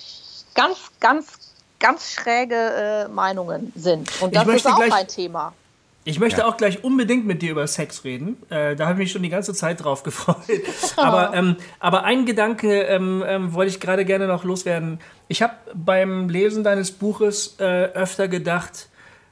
ganz schräge Meinungen sind. Und das ist auch ein Thema. Ich möchte auch gleich unbedingt mit dir über Sex reden. Da habe ich mich schon die ganze Zeit drauf gefreut. Aber ein Gedanke wollte ich gerade gerne noch loswerden. Ich habe beim Lesen deines Buches öfter gedacht,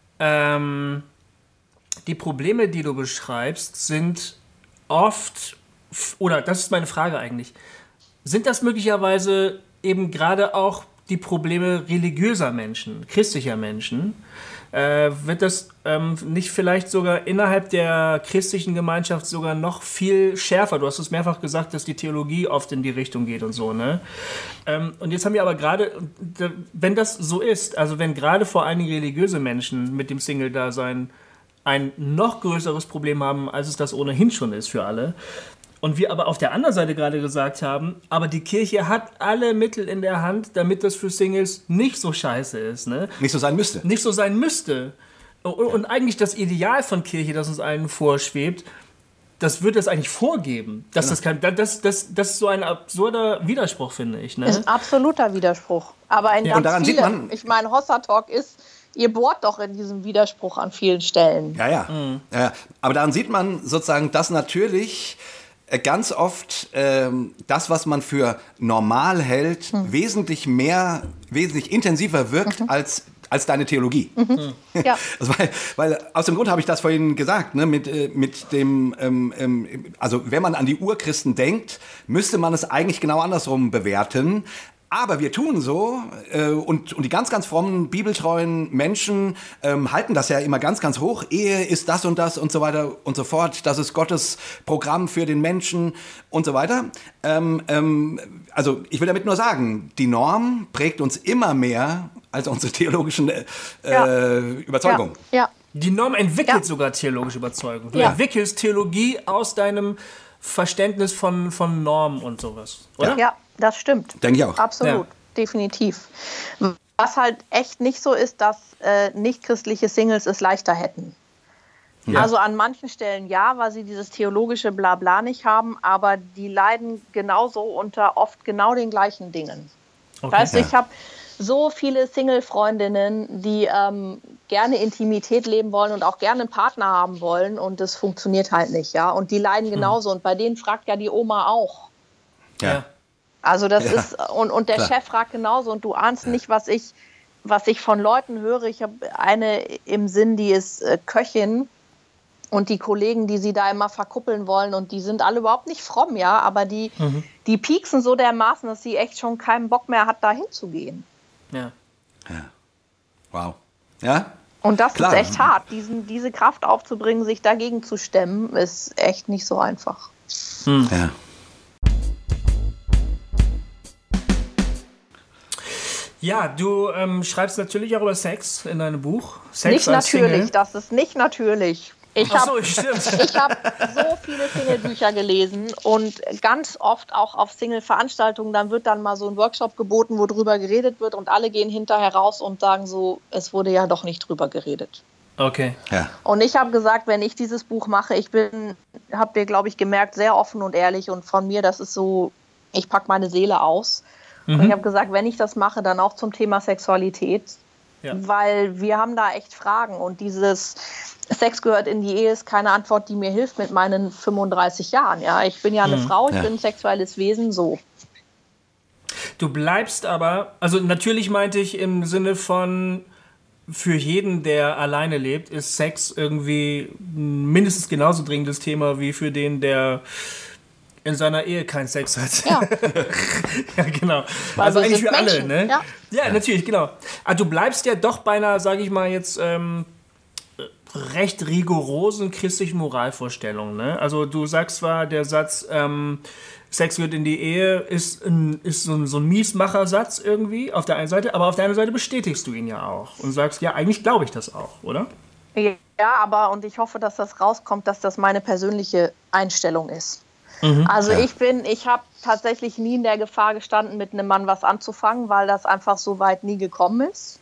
die Probleme, die du beschreibst, sind oft, oder das ist meine Frage eigentlich, sind das möglicherweise eben gerade auch die Probleme religiöser Menschen, christlicher Menschen? Wird das nicht vielleicht sogar innerhalb der christlichen Gemeinschaft sogar noch viel schärfer? Du hast es mehrfach gesagt, dass die Theologie oft in die Richtung geht und so, ne? Und jetzt haben wir aber gerade, wenn das so ist, also wenn gerade vor allen Dingen religiöse Menschen mit dem Single-Dasein ein noch größeres Problem haben, als es das ohnehin schon ist für alle. Und wir aber auf der anderen Seite gerade gesagt haben, aber die Kirche hat alle Mittel in der Hand, damit das für Singles nicht so scheiße ist. Ne? Nicht so sein müsste. Nicht so sein müsste. Und eigentlich das Ideal von Kirche, das uns allen vorschwebt, das wird das eigentlich vorgeben. Das ist so ein absurder Widerspruch, finde ich. Ne? Ist ein absoluter Widerspruch. Aber in ganz vielen, ich meine, Hossa Talk ist, ihr bohrt doch in diesem Widerspruch an vielen Stellen. Ja. Aber daran sieht man sozusagen, dass natürlich ganz oft das, was man für normal hält, wesentlich intensiver wirkt als deine Theologie. Ja. Also weil aus dem Grund habe ich das vorhin gesagt, ne, mit dem, also wenn man an die Urchristen denkt, müsste man es eigentlich genau andersrum bewerten. Aber wir tun so und die ganz, ganz frommen, bibeltreuen Menschen halten das ja immer ganz, ganz hoch. Ehe ist das und so weiter und so fort. Das ist Gottes Programm für den Menschen und so weiter. Also ich will damit nur sagen, die Norm prägt uns immer mehr als unsere theologischen Überzeugungen. Ja. Die Norm entwickelt sogar theologische Überzeugungen. Du entwickelst Theologie aus deinem Verständnis von Normen und sowas, oder? Ja, das stimmt. Denke ich auch. Absolut, definitiv. Was halt echt nicht so ist, dass nicht-christliche Singles es leichter hätten. Ja. Also an manchen Stellen ja, weil sie dieses theologische Blabla nicht haben, aber die leiden genauso unter oft genau den gleichen Dingen. Okay. Weißt du, ich habe so viele Single-Freundinnen, die gerne Intimität leben wollen und auch gerne einen Partner haben wollen und das funktioniert halt nicht, ja. Und die leiden genauso und bei denen fragt ja die Oma auch. Ja. Also das ist, und der Chef fragt genauso und du ahnst nicht, was ich von Leuten höre. Ich habe eine im Sinn, die ist Köchin und die Kollegen, die sie da immer verkuppeln wollen und die sind alle überhaupt nicht fromm, ja, aber die pieksen so dermaßen, dass sie echt schon keinen Bock mehr hat, da hinzugehen. Ja. Wow. Ja? Und das ist echt hart. Diese Kraft aufzubringen, sich dagegen zu stemmen, ist echt nicht so einfach. Ja. Ja, du schreibst natürlich auch über Sex in deinem Buch. Sex nicht als natürlich, Single. Das ist nicht natürlich. Ich habe so viele Single-Bücher gelesen und ganz oft auch auf Single-Veranstaltungen, dann wird dann mal so ein Workshop geboten, wo drüber geredet wird und alle gehen hinterher raus und sagen so, es wurde ja doch nicht drüber geredet. Okay. Ja. Und ich habe gesagt, wenn ich dieses Buch mache, habt ihr, glaube ich, gemerkt, sehr offen und ehrlich und von mir, das ist so, ich packe meine Seele aus. Und ich habe gesagt, wenn ich das mache, dann auch zum Thema Sexualität, weil wir haben da echt Fragen und dieses Sex gehört in die Ehe ist keine Antwort, die mir hilft mit meinen 35 Jahren. Ja, ich bin ja eine Frau, ich bin ein sexuelles Wesen, so. Du bleibst aber, also natürlich meinte ich im Sinne von, für jeden, der alleine lebt, ist Sex irgendwie ein mindestens genauso dringendes Thema wie für den, der in seiner Ehe keinen Sex hat. Ja, ja genau. Also eigentlich für alle, ne? Ja, natürlich, genau. Aber du bleibst ja doch bei einer, sage ich mal jetzt, recht rigorosen christlichen Moralvorstellungen, ne? Also du sagst zwar, der Satz, Sex gehört in die Ehe, ist so ein Miesmacher-Satz irgendwie auf der einen Seite, aber auf der anderen Seite bestätigst du ihn ja auch und sagst, ja, eigentlich glaube ich das auch, oder? Ja, aber und ich hoffe, dass das rauskommt, dass das meine persönliche Einstellung ist. Also ich habe tatsächlich nie in der Gefahr gestanden, mit einem Mann was anzufangen, weil das einfach so weit nie gekommen ist.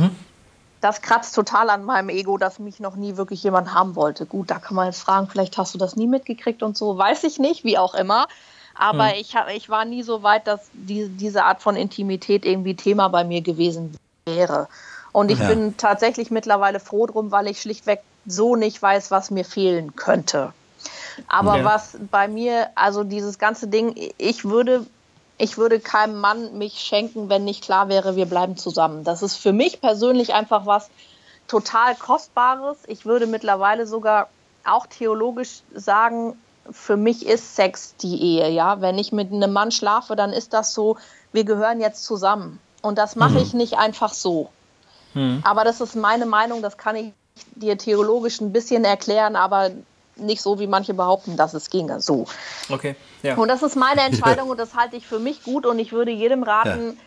Das kratzt total an meinem Ego, dass mich noch nie wirklich jemand haben wollte. Gut, da kann man jetzt fragen, vielleicht hast du das nie mitgekriegt und so, weiß ich nicht, wie auch immer. Aber ich war nie so weit, dass diese Art von Intimität irgendwie Thema bei mir gewesen wäre. Und ich bin tatsächlich mittlerweile froh drum, weil ich schlichtweg so nicht weiß, was mir fehlen könnte. Aber was bei mir, also dieses ganze Ding, ich würde keinem Mann mich schenken, wenn nicht klar wäre, wir bleiben zusammen. Das ist für mich persönlich einfach was total Kostbares. Ich würde mittlerweile sogar auch theologisch sagen, für mich ist Sex die Ehe, ja. Wenn ich mit einem Mann schlafe, dann ist das so, wir gehören jetzt zusammen. Und das mache ich nicht einfach so. Aber das ist meine Meinung, das kann ich dir theologisch ein bisschen erklären, aber nicht so, wie manche behaupten, dass es ginge. So. Okay, ja. Und das ist meine Entscheidung und das halte ich für mich gut und ich würde jedem raten,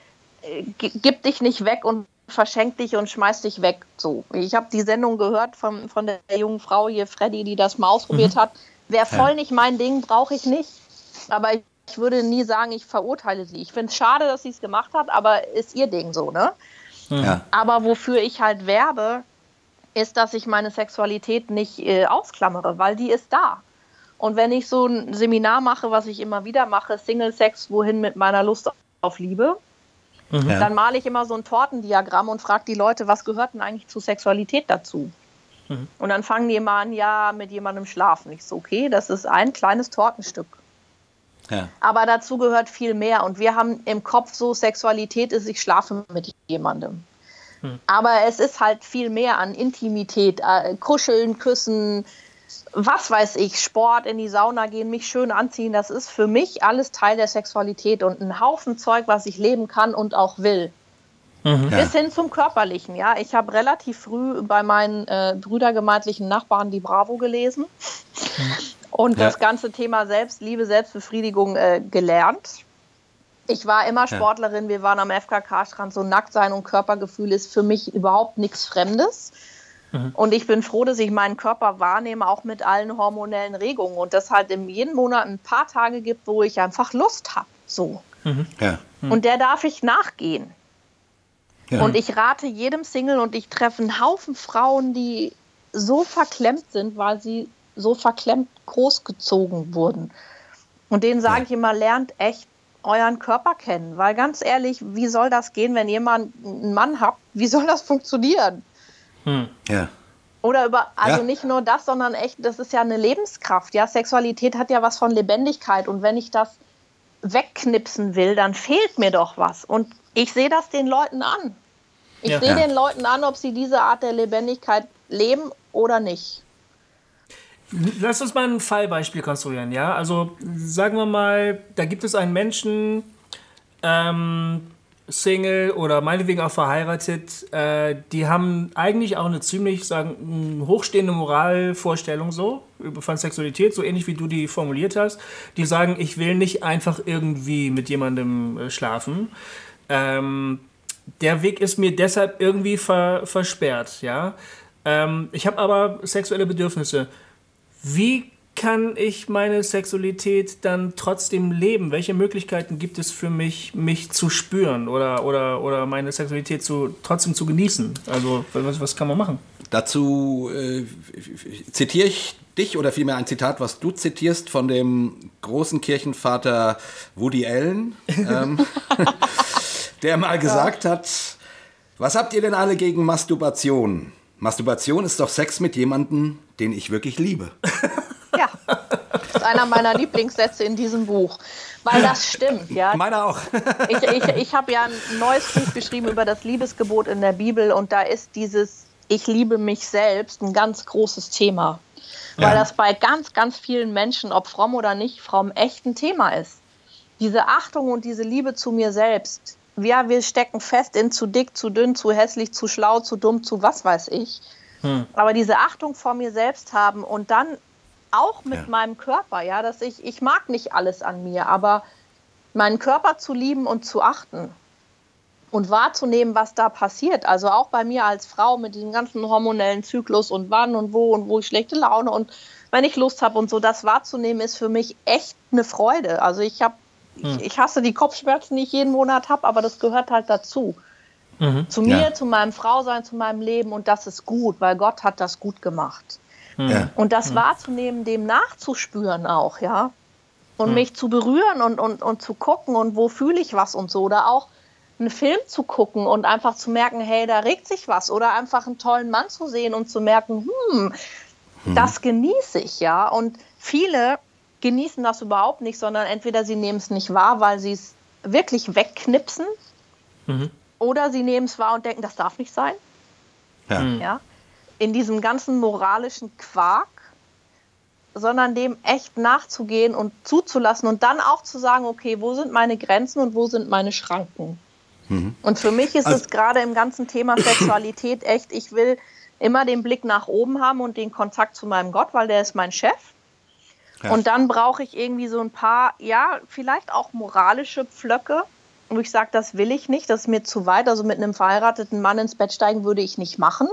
gib dich nicht weg und verschenk dich und schmeiß dich weg. So. Ich habe die Sendung gehört von der jungen Frau hier, Freddy, die das mal ausprobiert hat. Wäre voll nicht mein Ding, brauche ich nicht. Aber ich würde nie sagen, ich verurteile sie. Ich finde es schade, dass sie es gemacht hat, aber ist ihr Ding so, ne? Ja. Aber wofür ich halt werbe, ist, dass ich meine Sexualität nicht ausklammere, weil die ist da. Und wenn ich so ein Seminar mache, was ich immer wieder mache, Single Sex, wohin mit meiner Lust auf Liebe, dann male ich immer so ein Tortendiagramm und frage die Leute, was gehört denn eigentlich zur Sexualität dazu? Und dann fangen die immer an, ja, mit jemandem schlafen. Ich so, okay, das ist ein kleines Tortenstück. Ja. Aber dazu gehört viel mehr. Und wir haben im Kopf so, Sexualität ist, ich schlafe mit jemandem. Aber es ist halt viel mehr an Intimität, kuscheln, küssen, was weiß ich, Sport, in die Sauna gehen, mich schön anziehen. Das ist für mich alles Teil der Sexualität und ein Haufen Zeug, was ich leben kann und auch will. Bis hin zum Körperlichen, ja. Ich habe relativ früh bei meinen brüdergemeindlichen Nachbarn die Bravo gelesen und das ganze Thema Selbstliebe, Selbstbefriedigung gelernt. Ich war immer Sportlerin, wir waren am FKK-Strand, so Nacktsein und Körpergefühl ist für mich überhaupt nichts Fremdes. Und ich bin froh, dass ich meinen Körper wahrnehme, auch mit allen hormonellen Regungen und das halt in jedem Monat ein paar Tage gibt, wo ich einfach Lust habe. So. Und der darf ich nachgehen. Und ich rate jedem Single und ich treffe einen Haufen Frauen, die so verklemmt sind, weil sie so verklemmt großgezogen wurden. Und denen sage ich immer, lernt echt euren Körper kennen. Weil ganz ehrlich, wie soll das gehen, wenn ihr mal einen Mann habt? Wie soll das funktionieren? Oder nicht nur das, sondern echt, das ist ja eine Lebenskraft. Ja, Sexualität hat ja was von Lebendigkeit. Und wenn ich das wegknipsen will, dann fehlt mir doch was. Und ich sehe das den Leuten an. Ich sehe den Leuten an, ob sie diese Art der Lebendigkeit leben oder nicht. Lass uns mal ein Fallbeispiel konstruieren, ja? Also sagen wir mal, da gibt es einen Menschen, Single oder meinetwegen auch verheiratet, die haben eigentlich auch eine ziemlich, hochstehende Moralvorstellung so von Sexualität, so ähnlich wie du die formuliert hast. Die sagen, ich will nicht einfach irgendwie mit jemandem schlafen. Der Weg ist mir deshalb irgendwie versperrt, ja. Ich habe aber sexuelle Bedürfnisse. Wie kann ich meine Sexualität dann trotzdem leben? Welche Möglichkeiten gibt es für mich zu spüren oder meine Sexualität trotzdem zu genießen? Also was kann man machen? Dazu zitiere ich dich oder vielmehr ein Zitat, was du zitierst von dem großen Kirchenvater Woody Allen, der mal gesagt hat, was habt ihr denn alle gegen Masturbation? Masturbation ist doch Sex mit jemandem, den ich wirklich liebe. Ja, das ist einer meiner Lieblingssätze in diesem Buch, weil das stimmt. Ja. Meiner auch. Ich habe ja ein neues Buch geschrieben über das Liebesgebot in der Bibel und da ist dieses Ich liebe mich selbst ein ganz großes Thema, weil das bei ganz, ganz vielen Menschen, ob fromm oder nicht fromm, echt ein Thema ist. Diese Achtung und diese Liebe zu mir selbst. Ja, wir stecken fest in zu dick, zu dünn, zu hässlich, zu schlau, zu dumm, zu was weiß ich. Aber diese Achtung vor mir selbst haben und dann auch mit meinem Körper, ja, dass ich mag nicht alles an mir, aber meinen Körper zu lieben und zu achten und wahrzunehmen, was da passiert. Also auch bei mir als Frau mit diesem ganzen hormonellen Zyklus und wann und wo ich schlechte Laune und wenn ich Lust habe und so, das wahrzunehmen ist für mich echt eine Freude. Also ich hasse die Kopfschmerzen, die ich jeden Monat habe, aber das gehört halt dazu. Zu mir, zu meinem Frausein, zu meinem Leben und das ist gut, weil Gott hat das gut gemacht. Und das wahrzunehmen, dem nachzuspüren auch, ja. Und mich zu berühren und zu gucken und wo fühle ich was und so. Oder auch einen Film zu gucken und einfach zu merken, hey, da regt sich was. Oder einfach einen tollen Mann zu sehen und zu merken, das genieße ich, ja. Und viele genießen das überhaupt nicht, sondern entweder sie nehmen es nicht wahr, weil sie es wirklich wegknipsen. Oder sie nehmen es wahr und denken, das darf nicht sein. Ja. In diesem ganzen moralischen Quark, sondern dem echt nachzugehen und zuzulassen und dann auch zu sagen, okay, wo sind meine Grenzen und wo sind meine Schranken? Und für mich ist es gerade im ganzen Thema Sexualität echt, ich will immer den Blick nach oben haben und den Kontakt zu meinem Gott, weil der ist mein Chef. Und dann brauche ich irgendwie so ein paar, ja, vielleicht auch moralische Pflöcke, wo ich sage, das will ich nicht, das ist mir zu weit. Also mit einem verheirateten Mann ins Bett steigen würde ich nicht machen.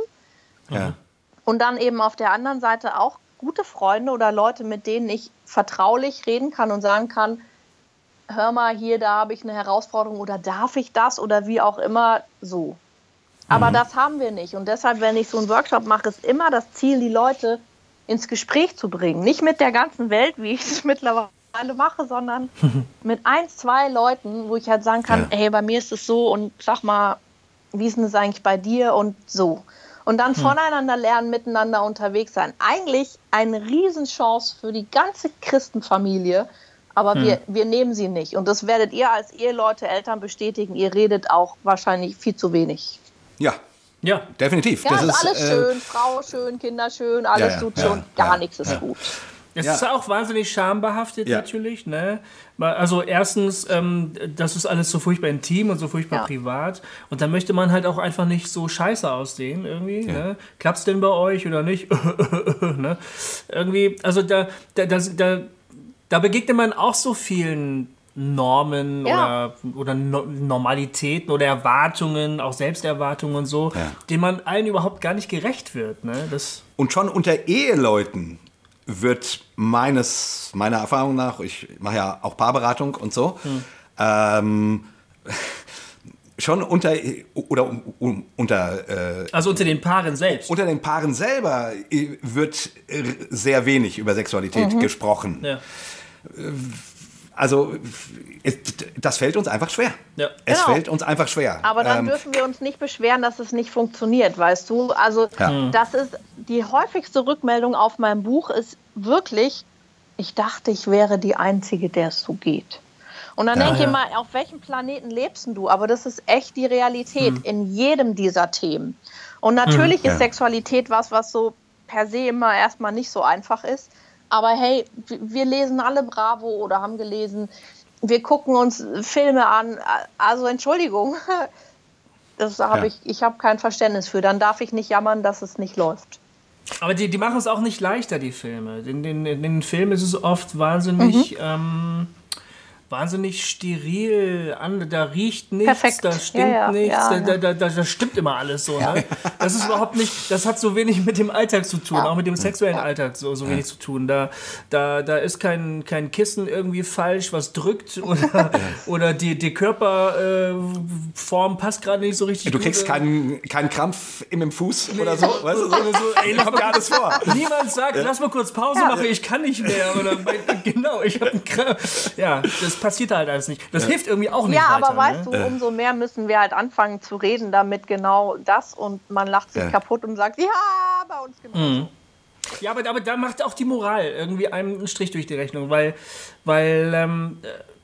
Und dann eben auf der anderen Seite auch gute Freunde oder Leute, mit denen ich vertraulich reden kann und sagen kann, hör mal hier, da habe ich eine Herausforderung oder darf ich das oder wie auch immer so. Aber das haben wir nicht und deshalb, wenn ich so einen Workshop mache, ist immer das Ziel, die Leute ins Gespräch zu bringen. Nicht mit der ganzen Welt, wie ich es mittlerweile mache, sondern mit 1, 2 Leuten, wo ich halt sagen kann, hey, bei mir ist es so und sag mal, wie ist denn das eigentlich bei dir und so. Und dann voneinander lernen, miteinander unterwegs sein. Eigentlich eine Riesenchance für die ganze Christenfamilie, aber wir nehmen sie nicht. Und das werdet ihr als Eheleute, Eltern bestätigen. Ihr redet auch wahrscheinlich viel zu wenig. Ja, definitiv. Ja, das ist alles schön, Frau schön, Kinder schön, alles tut schon, gar nichts ist gut. Es ist auch wahnsinnig schambehaftet natürlich. Ne? Also erstens, das ist alles so furchtbar intim und so furchtbar privat. Und dann möchte man halt auch einfach nicht so scheiße aussehen irgendwie. Ne? Klappt's denn bei euch oder nicht? Ne? Irgendwie, also da begegnet man auch so vielen Normen oder Normalitäten oder Erwartungen, auch Selbsterwartungen und so, denen man allen überhaupt gar nicht gerecht wird. Ne? Und schon unter Eheleuten wird meiner Erfahrung nach, ich mache ja auch Paarberatung und so, schon unter den Paaren selbst. Unter den Paaren selber wird sehr wenig über Sexualität gesprochen. Ja. Also das fällt uns einfach schwer. Ja. Es fällt uns einfach schwer. Aber dann dürfen wir uns nicht beschweren, dass es nicht funktioniert, weißt du? Also das ist die häufigste Rückmeldung auf meinem Buch ist wirklich, ich dachte, ich wäre die Einzige, der es so geht. Und dann denke ich mal, auf welchem Planeten lebst du? Aber das ist echt die Realität in jedem dieser Themen. Und natürlich ist Sexualität was so per se immer erstmal nicht so einfach ist. Aber hey, wir lesen alle Bravo oder haben gelesen, wir gucken uns Filme an. Also Entschuldigung, ich habe kein Verständnis für. Dann darf ich nicht jammern, dass es nicht läuft. Aber die machen es auch nicht leichter, die Filme. In den Filmen ist es oft wahnsinnig wahnsinnig steril an, da riecht nichts, Perfekt. da stinkt nichts, da stimmt immer alles so. Ne? Das ist überhaupt nicht, das hat so wenig mit dem Alltag zu tun, auch mit dem sexuellen Alltag so wenig zu tun. Da ist kein Kissen irgendwie falsch, was drückt oder die Körperform passt gerade nicht so richtig. Du kriegst keinen Krampf im Fuß oder so, weißt du? Ey, kommt gar nichts vor. Niemand sagt, lass mal kurz Pause machen, ich kann nicht mehr. Oder genau, ich habe einen Krampf. Ja, das passiert halt alles nicht. Das hilft irgendwie auch nicht weiter. Ja, aber weißt du, umso mehr müssen wir halt anfangen zu reden, damit genau das und man lacht sich kaputt und sagt, ja, bei uns genauso. Ja, aber da macht auch die Moral irgendwie einem einen Strich durch die Rechnung, weil wenn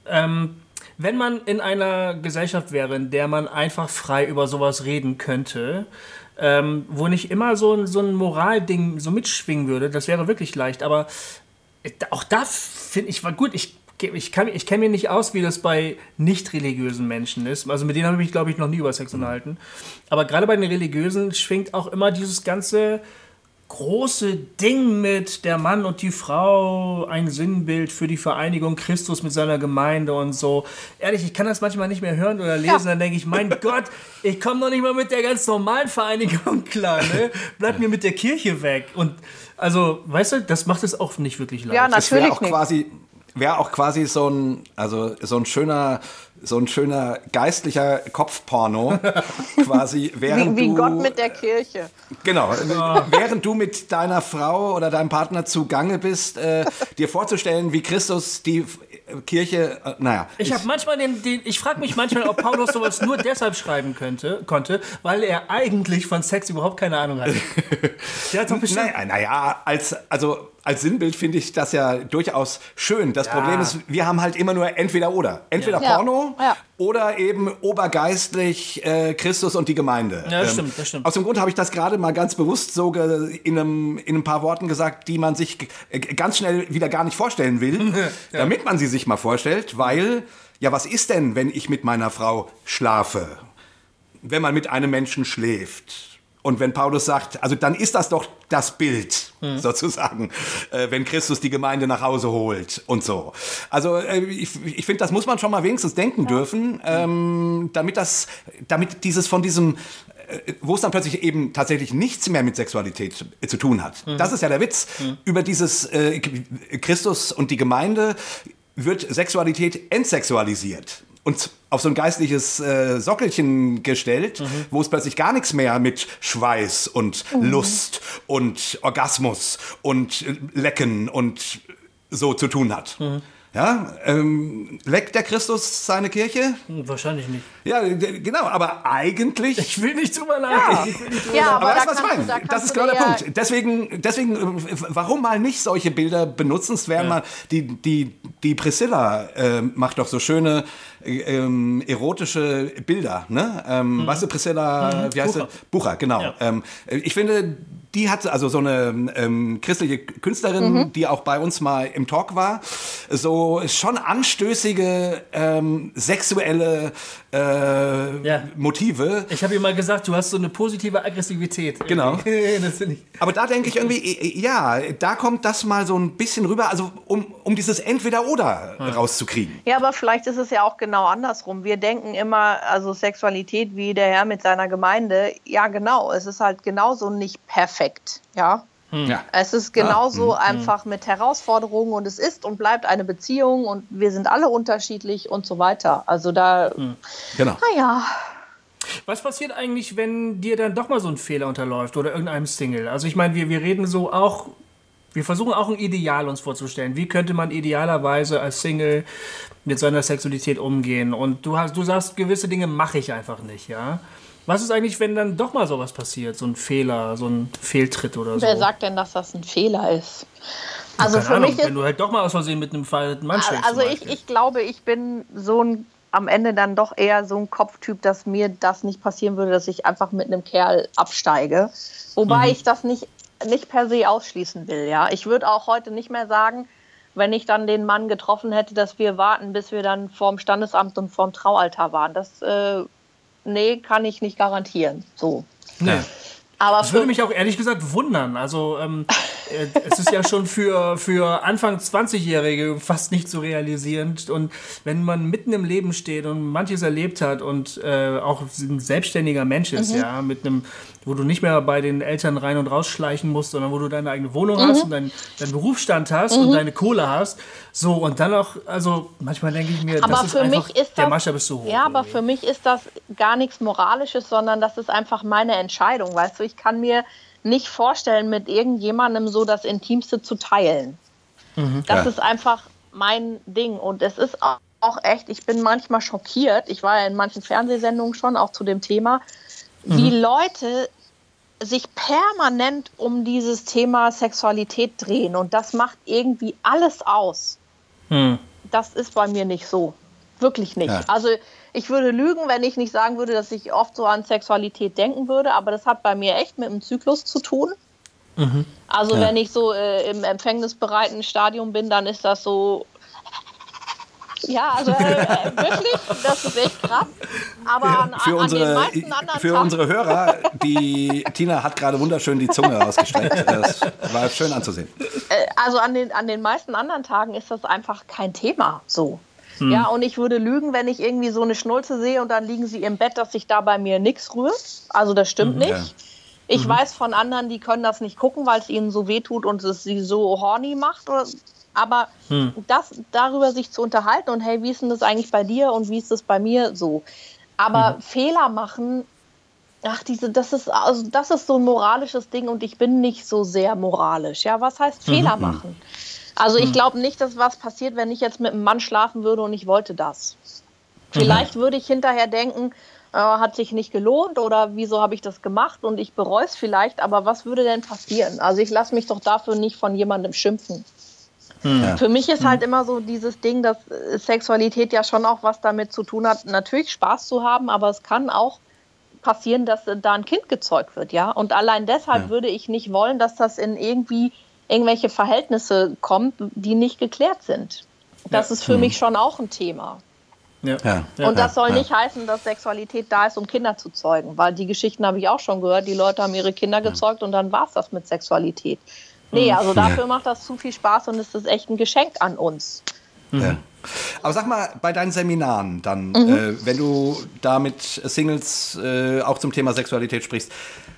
man in einer Gesellschaft wäre, in der man einfach frei über sowas reden könnte, wo nicht immer so ein Moralding so mitschwingen würde, das wäre wirklich leicht, aber auch da finde ich, gut, ich kenne mich nicht aus, wie das bei nicht religiösen Menschen ist. Also mit denen habe ich mich, glaube ich, noch nie über Sex unterhalten. Aber gerade bei den Religiösen schwingt auch immer dieses ganze große Ding mit der Mann und die Frau, ein Sinnbild für die Vereinigung Christus mit seiner Gemeinde und so. Ehrlich, ich kann das manchmal nicht mehr hören oder lesen. Dann denke ich, mein Gott, ich komme doch nicht mal mit der ganz normalen Vereinigung klar. Ne? Bleib mir mit der Kirche weg. Und also, weißt du, das macht es auch nicht wirklich leicht. Ja, natürlich wäre auch quasi so ein schöner geistlicher Kopfporno, quasi während wie Gott mit der Kirche. Genau, während du mit deiner Frau oder deinem Partner zugange bist, dir vorzustellen, wie Christus die Kirche, Ich frage mich manchmal, ob Paulus sowas nur deshalb schreiben konnte, weil er eigentlich von Sex überhaupt keine Ahnung hatte. Der hat doch bestimmt... Als Sinnbild finde ich das ja durchaus schön. Das Problem ist, wir haben halt immer nur entweder oder. Entweder Porno oder eben obergeistlich Christus und die Gemeinde. Ja, das stimmt. Aus dem Grund habe ich das gerade mal ganz bewusst so in ein paar Worten gesagt, die man sich ganz schnell wieder gar nicht vorstellen will, damit man sie sich mal vorstellt, weil, was ist denn, wenn ich mit meiner Frau schlafe? Wenn man mit einem Menschen schläft? Und wenn Paulus sagt, also dann ist das doch das Bild, sozusagen, wenn Christus die Gemeinde nach Hause holt und so. Also ich finde, das muss man schon mal wenigstens denken dürfen, damit dieses von diesem, wo es dann plötzlich eben tatsächlich nichts mehr mit Sexualität zu tun hat. Das ist ja der Witz. Über dieses Christus und die Gemeinde wird Sexualität entsexualisiert. Und auf so ein geistliches Sockelchen gestellt, wo es plötzlich gar nichts mehr mit Schweiß und Lust und Orgasmus und Lecken und so zu tun hat. Ja, leckt der Christus seine Kirche? Wahrscheinlich nicht. Ja, genau, aber eigentlich... Ich will nicht drüber nachdenken. Aber weißt du, was ich meine? Das ist genau der Punkt. Deswegen, warum mal nicht solche Bilder benutzen? Es wären mal, die Priscilla macht doch so schöne erotische Bilder, ne? Weißt du, Priscilla, wie heißt sie? Bucher, genau. Ja. Ich finde, die hat also so eine christliche Künstlerin, die auch bei uns mal im Talk war, so schon anstößige sexuelle Motive. Ich habe ihr mal gesagt, du hast so eine positive Aggressivität. Genau. Das finde ich. Aber da denke ich irgendwie, da kommt das mal so ein bisschen rüber, also um dieses Entweder-Oder rauszukriegen. Ja, aber vielleicht ist es ja auch genau andersrum. Wir denken immer, also Sexualität wie der Herr mit seiner Gemeinde, ja genau, es ist halt genauso nicht perfekt, ja. Es ist genauso einfach mit Herausforderungen und es ist und bleibt eine Beziehung und wir sind alle unterschiedlich und so weiter. Also da, naja. Was passiert eigentlich, wenn dir dann doch mal so ein Fehler unterläuft oder irgendeinem Single? Also ich meine, wir reden so auch, wir versuchen auch ein Ideal uns vorzustellen. Wie könnte man idealerweise als Single mit seiner Sexualität umgehen? Und du sagst, gewisse Dinge mache ich einfach nicht, ja? Was ist eigentlich, wenn dann doch mal sowas passiert, so ein Fehler, so ein Fehltritt oder so? Wer sagt denn, dass das ein Fehler ist? Also keine Ahnung, wenn du halt doch mal aus Versehen mit einem verheirateten Mann schläfst. Also ich glaube, ich bin am Ende dann doch eher so ein Kopftyp, dass mir das nicht passieren würde, dass ich einfach mit einem Kerl absteige. Wobei ich das nicht per se ausschließen will. Ja? Ich würde auch heute nicht mehr sagen, wenn ich dann den Mann getroffen hätte, dass wir warten, bis wir dann vorm Standesamt und vorm Traualtar waren. Das kann ich nicht garantieren. So. Nee. Aber das würde mich auch ehrlich gesagt wundern. Also es ist ja schon für Anfang 20-Jährige fast nicht zu realisieren. Und wenn man mitten im Leben steht und manches erlebt hat und auch ein selbstständiger Mensch ist, ja, wo du nicht mehr bei den Eltern rein und rausschleichen musst, sondern wo du deine eigene Wohnung hast und deinen Berufsstand hast und deine Kohle hast. So, und dann auch, also manchmal denke ich mir, das ist einfach, der Maßstab ist so hoch. Ja, aber für mich ist das gar nichts Moralisches, sondern das ist einfach meine Entscheidung, weißt du, ich kann mir nicht vorstellen, mit irgendjemandem so das Intimste zu teilen. Das ist einfach mein Ding und es ist auch echt, ich bin manchmal schockiert, ich war ja in manchen Fernsehsendungen schon, auch zu dem Thema, wie Leute sich permanent um dieses Thema Sexualität drehen und das macht irgendwie alles aus. Das ist bei mir nicht so. Wirklich nicht. Ja. Also ich würde lügen, wenn ich nicht sagen würde, dass ich oft so an Sexualität denken würde, aber das hat bei mir echt mit dem Zyklus zu tun. Also wenn ich so im empfängnisbereiten Stadium bin, dann ist das so... Ja, also wirklich, das ist echt krass. Aber für unsere Hörer, die Tina hat gerade wunderschön die Zunge rausgestreckt. Das war schön anzusehen. Also an den meisten anderen Tagen ist das einfach kein Thema so. Ja, und ich würde lügen, wenn ich irgendwie so eine Schnulze sehe und dann liegen sie im Bett, dass sich da bei mir nichts rührt. Also das stimmt nicht. Ja. Ich weiß von anderen, die können das nicht gucken, weil es ihnen so wehtut und es sie so horny macht. Aber darüber sich zu unterhalten und hey, wie ist denn das eigentlich bei dir und wie ist das bei mir so? Aber Fehler machen, das ist so ein moralisches Ding und ich bin nicht so sehr moralisch. Ja, was heißt Fehler machen? Also ich glaube nicht, dass was passiert, wenn ich jetzt mit einem Mann schlafen würde und ich wollte das. Vielleicht würde ich hinterher denken, hat sich nicht gelohnt oder wieso habe ich das gemacht und ich bereue es vielleicht, aber was würde denn passieren? Also ich lasse mich doch dafür nicht von jemandem schimpfen. Ja. Für mich ist halt immer so dieses Ding, dass Sexualität ja schon auch was damit zu tun hat, natürlich Spaß zu haben, aber es kann auch passieren, dass da ein Kind gezeugt wird, ja. Und allein deshalb würde ich nicht wollen, dass das in irgendwelche Verhältnisse kommt, die nicht geklärt sind. Das ist für mich schon auch ein Thema. Und das soll nicht heißen, dass Sexualität da ist, um Kinder zu zeugen, weil die Geschichten habe ich auch schon gehört, die Leute haben ihre Kinder gezeugt und dann war es das mit Sexualität. Nee, also dafür macht das zu viel Spaß und ist das echt ein Geschenk an uns. Ja. Aber sag mal, bei deinen Seminaren dann, wenn du da mit Singles auch zum Thema Sexualität sprichst,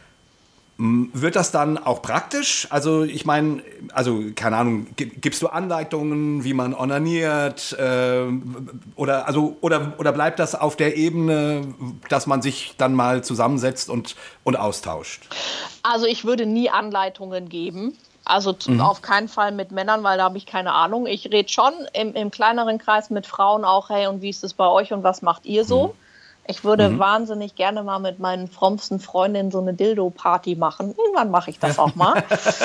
wird das dann auch praktisch? Also ich meine, keine Ahnung, gibst du Anleitungen, wie man onaniert oder bleibt das auf der Ebene, dass man sich dann mal zusammensetzt und austauscht? Also ich würde nie Anleitungen geben. Also auf keinen Fall mit Männern, weil da habe ich keine Ahnung. Ich rede schon im kleineren Kreis mit Frauen auch, hey, und wie ist es bei euch und was macht ihr so? Ich würde wahnsinnig gerne mal mit meinen frommsten Freundinnen so eine Dildo-Party machen. Irgendwann mache ich das auch mal.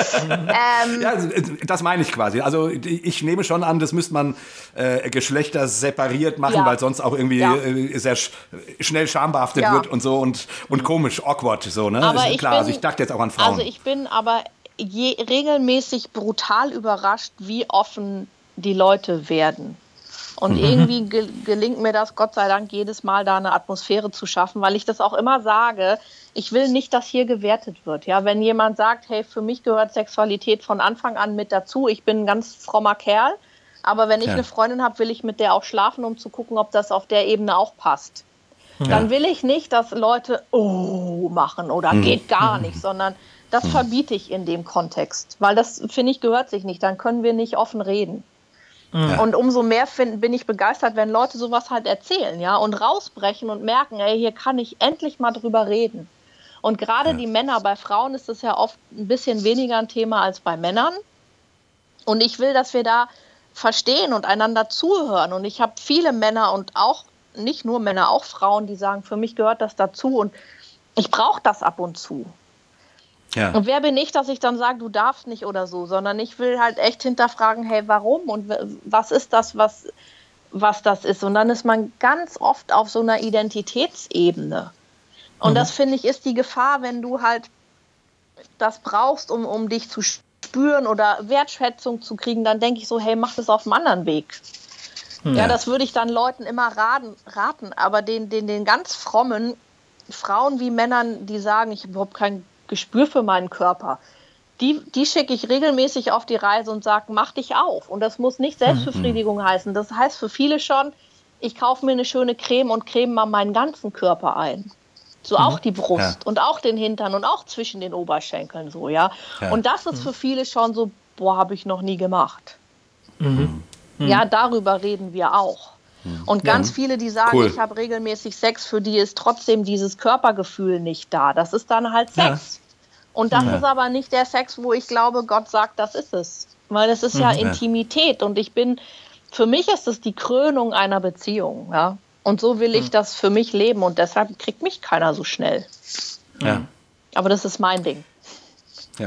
Ja, das meine ich quasi. Also ich nehme schon an, das müsste man Geschlechter separiert machen, weil sonst auch irgendwie sehr schnell schambehaftet wird und so und komisch, awkward so. Ne? Aber ist klar, also ich dachte jetzt auch an Frauen. Also ich bin aber regelmäßig brutal überrascht, wie offen die Leute werden. Und irgendwie gelingt mir das, Gott sei Dank, jedes Mal da eine Atmosphäre zu schaffen, weil ich das auch immer sage, ich will nicht, dass hier gewertet wird. Ja, wenn jemand sagt, hey, für mich gehört Sexualität von Anfang an mit dazu, ich bin ein ganz frommer Kerl, aber wenn ich eine Freundin habe, will ich mit der auch schlafen, um zu gucken, ob das auf der Ebene auch passt. Dann will ich nicht, dass Leute machen oder geht gar nicht, sondern das verbiete ich in dem Kontext, weil das, finde ich, gehört sich nicht. Dann können wir nicht offen reden. Und umso mehr bin ich begeistert, wenn Leute sowas halt erzählen, ja, und rausbrechen und merken, ey, hier kann ich endlich mal drüber reden. Und gerade die Männer, bei Frauen ist das ja oft ein bisschen weniger ein Thema als bei Männern. Und ich will, dass wir da verstehen und einander zuhören. Und ich habe viele Männer und auch, nicht nur Männer, auch Frauen, die sagen, für mich gehört das dazu und ich brauche das ab und zu. Ja. Und wer bin ich, dass ich dann sage, du darfst nicht oder so, sondern ich will halt echt hinterfragen, hey, warum und was ist das, was das ist. Und dann ist man ganz oft auf so einer Identitätsebene. Und das, finde ich, ist die Gefahr, wenn du halt das brauchst, um dich zu spüren oder Wertschätzung zu kriegen, dann denke ich so, hey, mach das auf einem anderen Weg. Ja, das würde ich dann Leuten immer raten, aber den ganz frommen Frauen wie Männern, die sagen, ich habe überhaupt kein Gespür für meinen Körper, die schicke ich regelmäßig auf die Reise und sage, mach dich auf. Und das muss nicht Selbstbefriedigung heißen. Das heißt für viele schon, ich kaufe mir eine schöne Creme und creme mal meinen ganzen Körper ein. So auch die Brust und auch den Hintern und auch zwischen den Oberschenkeln so, ja. Und das ist für viele schon so, boah, habe ich noch nie gemacht. Ja, darüber reden wir auch. Und ganz viele, die sagen, ich habe regelmäßig Sex, für die ist trotzdem dieses Körpergefühl nicht da. Das ist dann halt Sex. Und das ist aber nicht der Sex, wo ich glaube, Gott sagt, das ist es. Weil das ist ja Intimität. Und für mich ist es die Krönung einer Beziehung. Ja? Und so will ich das für mich leben. Und deshalb kriegt mich keiner so schnell. Ja. Aber das ist mein Ding. Ja.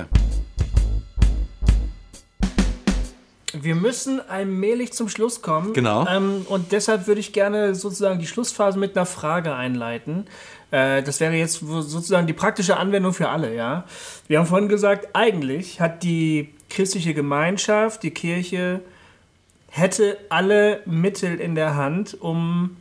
Wir müssen allmählich zum Schluss kommen. Genau. Und deshalb würde ich gerne sozusagen die Schlussphase mit einer Frage einleiten. Das wäre jetzt sozusagen die praktische Anwendung für alle. Ja? Wir haben vorhin gesagt, eigentlich hat die christliche Gemeinschaft, die Kirche, hätte alle Mittel in der Hand, um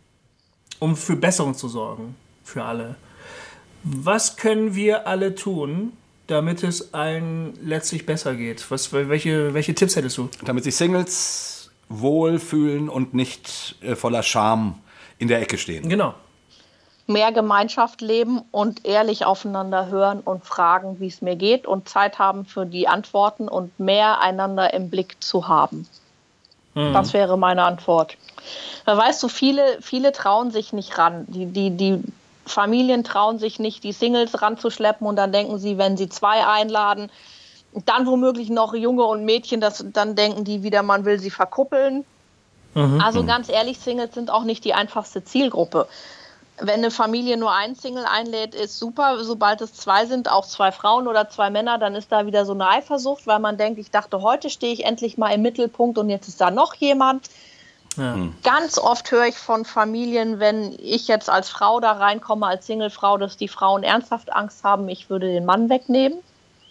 für Besserung zu sorgen. Für alle. Was können wir alle tun, damit es allen letztlich besser geht? Welche Tipps hättest du? Damit sich Singles wohlfühlen und nicht voller Scham in der Ecke stehen. Genau. Mehr Gemeinschaft leben und ehrlich aufeinander hören und fragen, wie es mir geht und Zeit haben für die Antworten und mehr einander im Blick zu haben. Das wäre meine Antwort. Da weißt du, viele trauen sich nicht ran. Die Familien trauen sich nicht, die Singles ranzuschleppen und dann denken sie, wenn sie 2 einladen, dann womöglich noch Junge und Mädchen, dann denken die wieder, man will sie verkuppeln. Also ganz ehrlich, Singles sind auch nicht die einfachste Zielgruppe. Wenn eine Familie nur einen Single einlädt, ist super. Sobald es 2 sind, auch 2 Frauen oder 2 Männer, dann ist da wieder so eine Eifersucht, weil man denkt, ich dachte, heute stehe ich endlich mal im Mittelpunkt und jetzt ist da noch jemand. Ja. Ganz oft höre ich von Familien, wenn ich jetzt als Frau da reinkomme, als Singlefrau, dass die Frauen ernsthaft Angst haben, ich würde den Mann wegnehmen.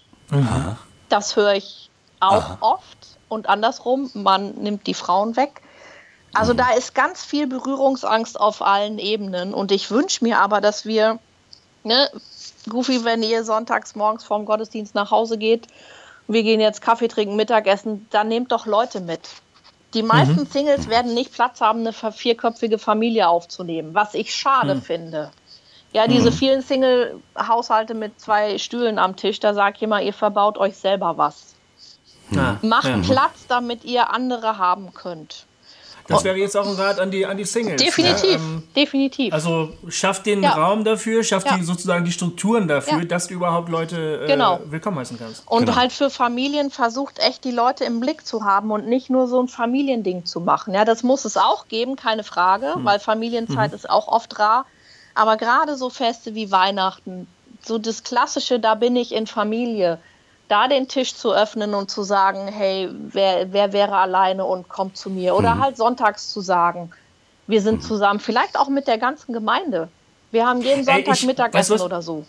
Das höre ich auch oft. Und andersrum, man nimmt die Frauen weg. Also da ist ganz viel Berührungsangst auf allen Ebenen. Und ich wünsche mir aber, dass wir, Goofy, wenn ihr sonntags morgens vorm Gottesdienst nach Hause geht, wir gehen jetzt Kaffee trinken, Mittagessen, dann nehmt doch Leute mit. Die meisten Singles werden nicht Platz haben, eine 4-köpfige Familie aufzunehmen, was ich schade finde. Ja, diese vielen Single-Haushalte mit 2 Stühlen am Tisch, da sagt jemand, ihr verbaut euch selber was. Macht Platz, damit ihr andere haben könnt. Das wäre jetzt auch ein Rat an die Singles. Definitiv, definitiv. Also schafft den Raum dafür, schafft sozusagen die Strukturen dafür, dass du überhaupt Leute willkommen heißen kannst. Und halt für Familien versucht echt die Leute im Blick zu haben und nicht nur so ein Familiending zu machen. Ja, das muss es auch geben, keine Frage, weil Familienzeit ist auch oft rar. Aber gerade so Feste wie Weihnachten, so das Klassische, da bin ich in Familie, da den Tisch zu öffnen und zu sagen, hey, wer wäre alleine und kommt zu mir. Oder halt sonntags zu sagen, wir sind zusammen, vielleicht auch mit der ganzen Gemeinde. Wir haben jeden Sonntag Mittagessen oder so.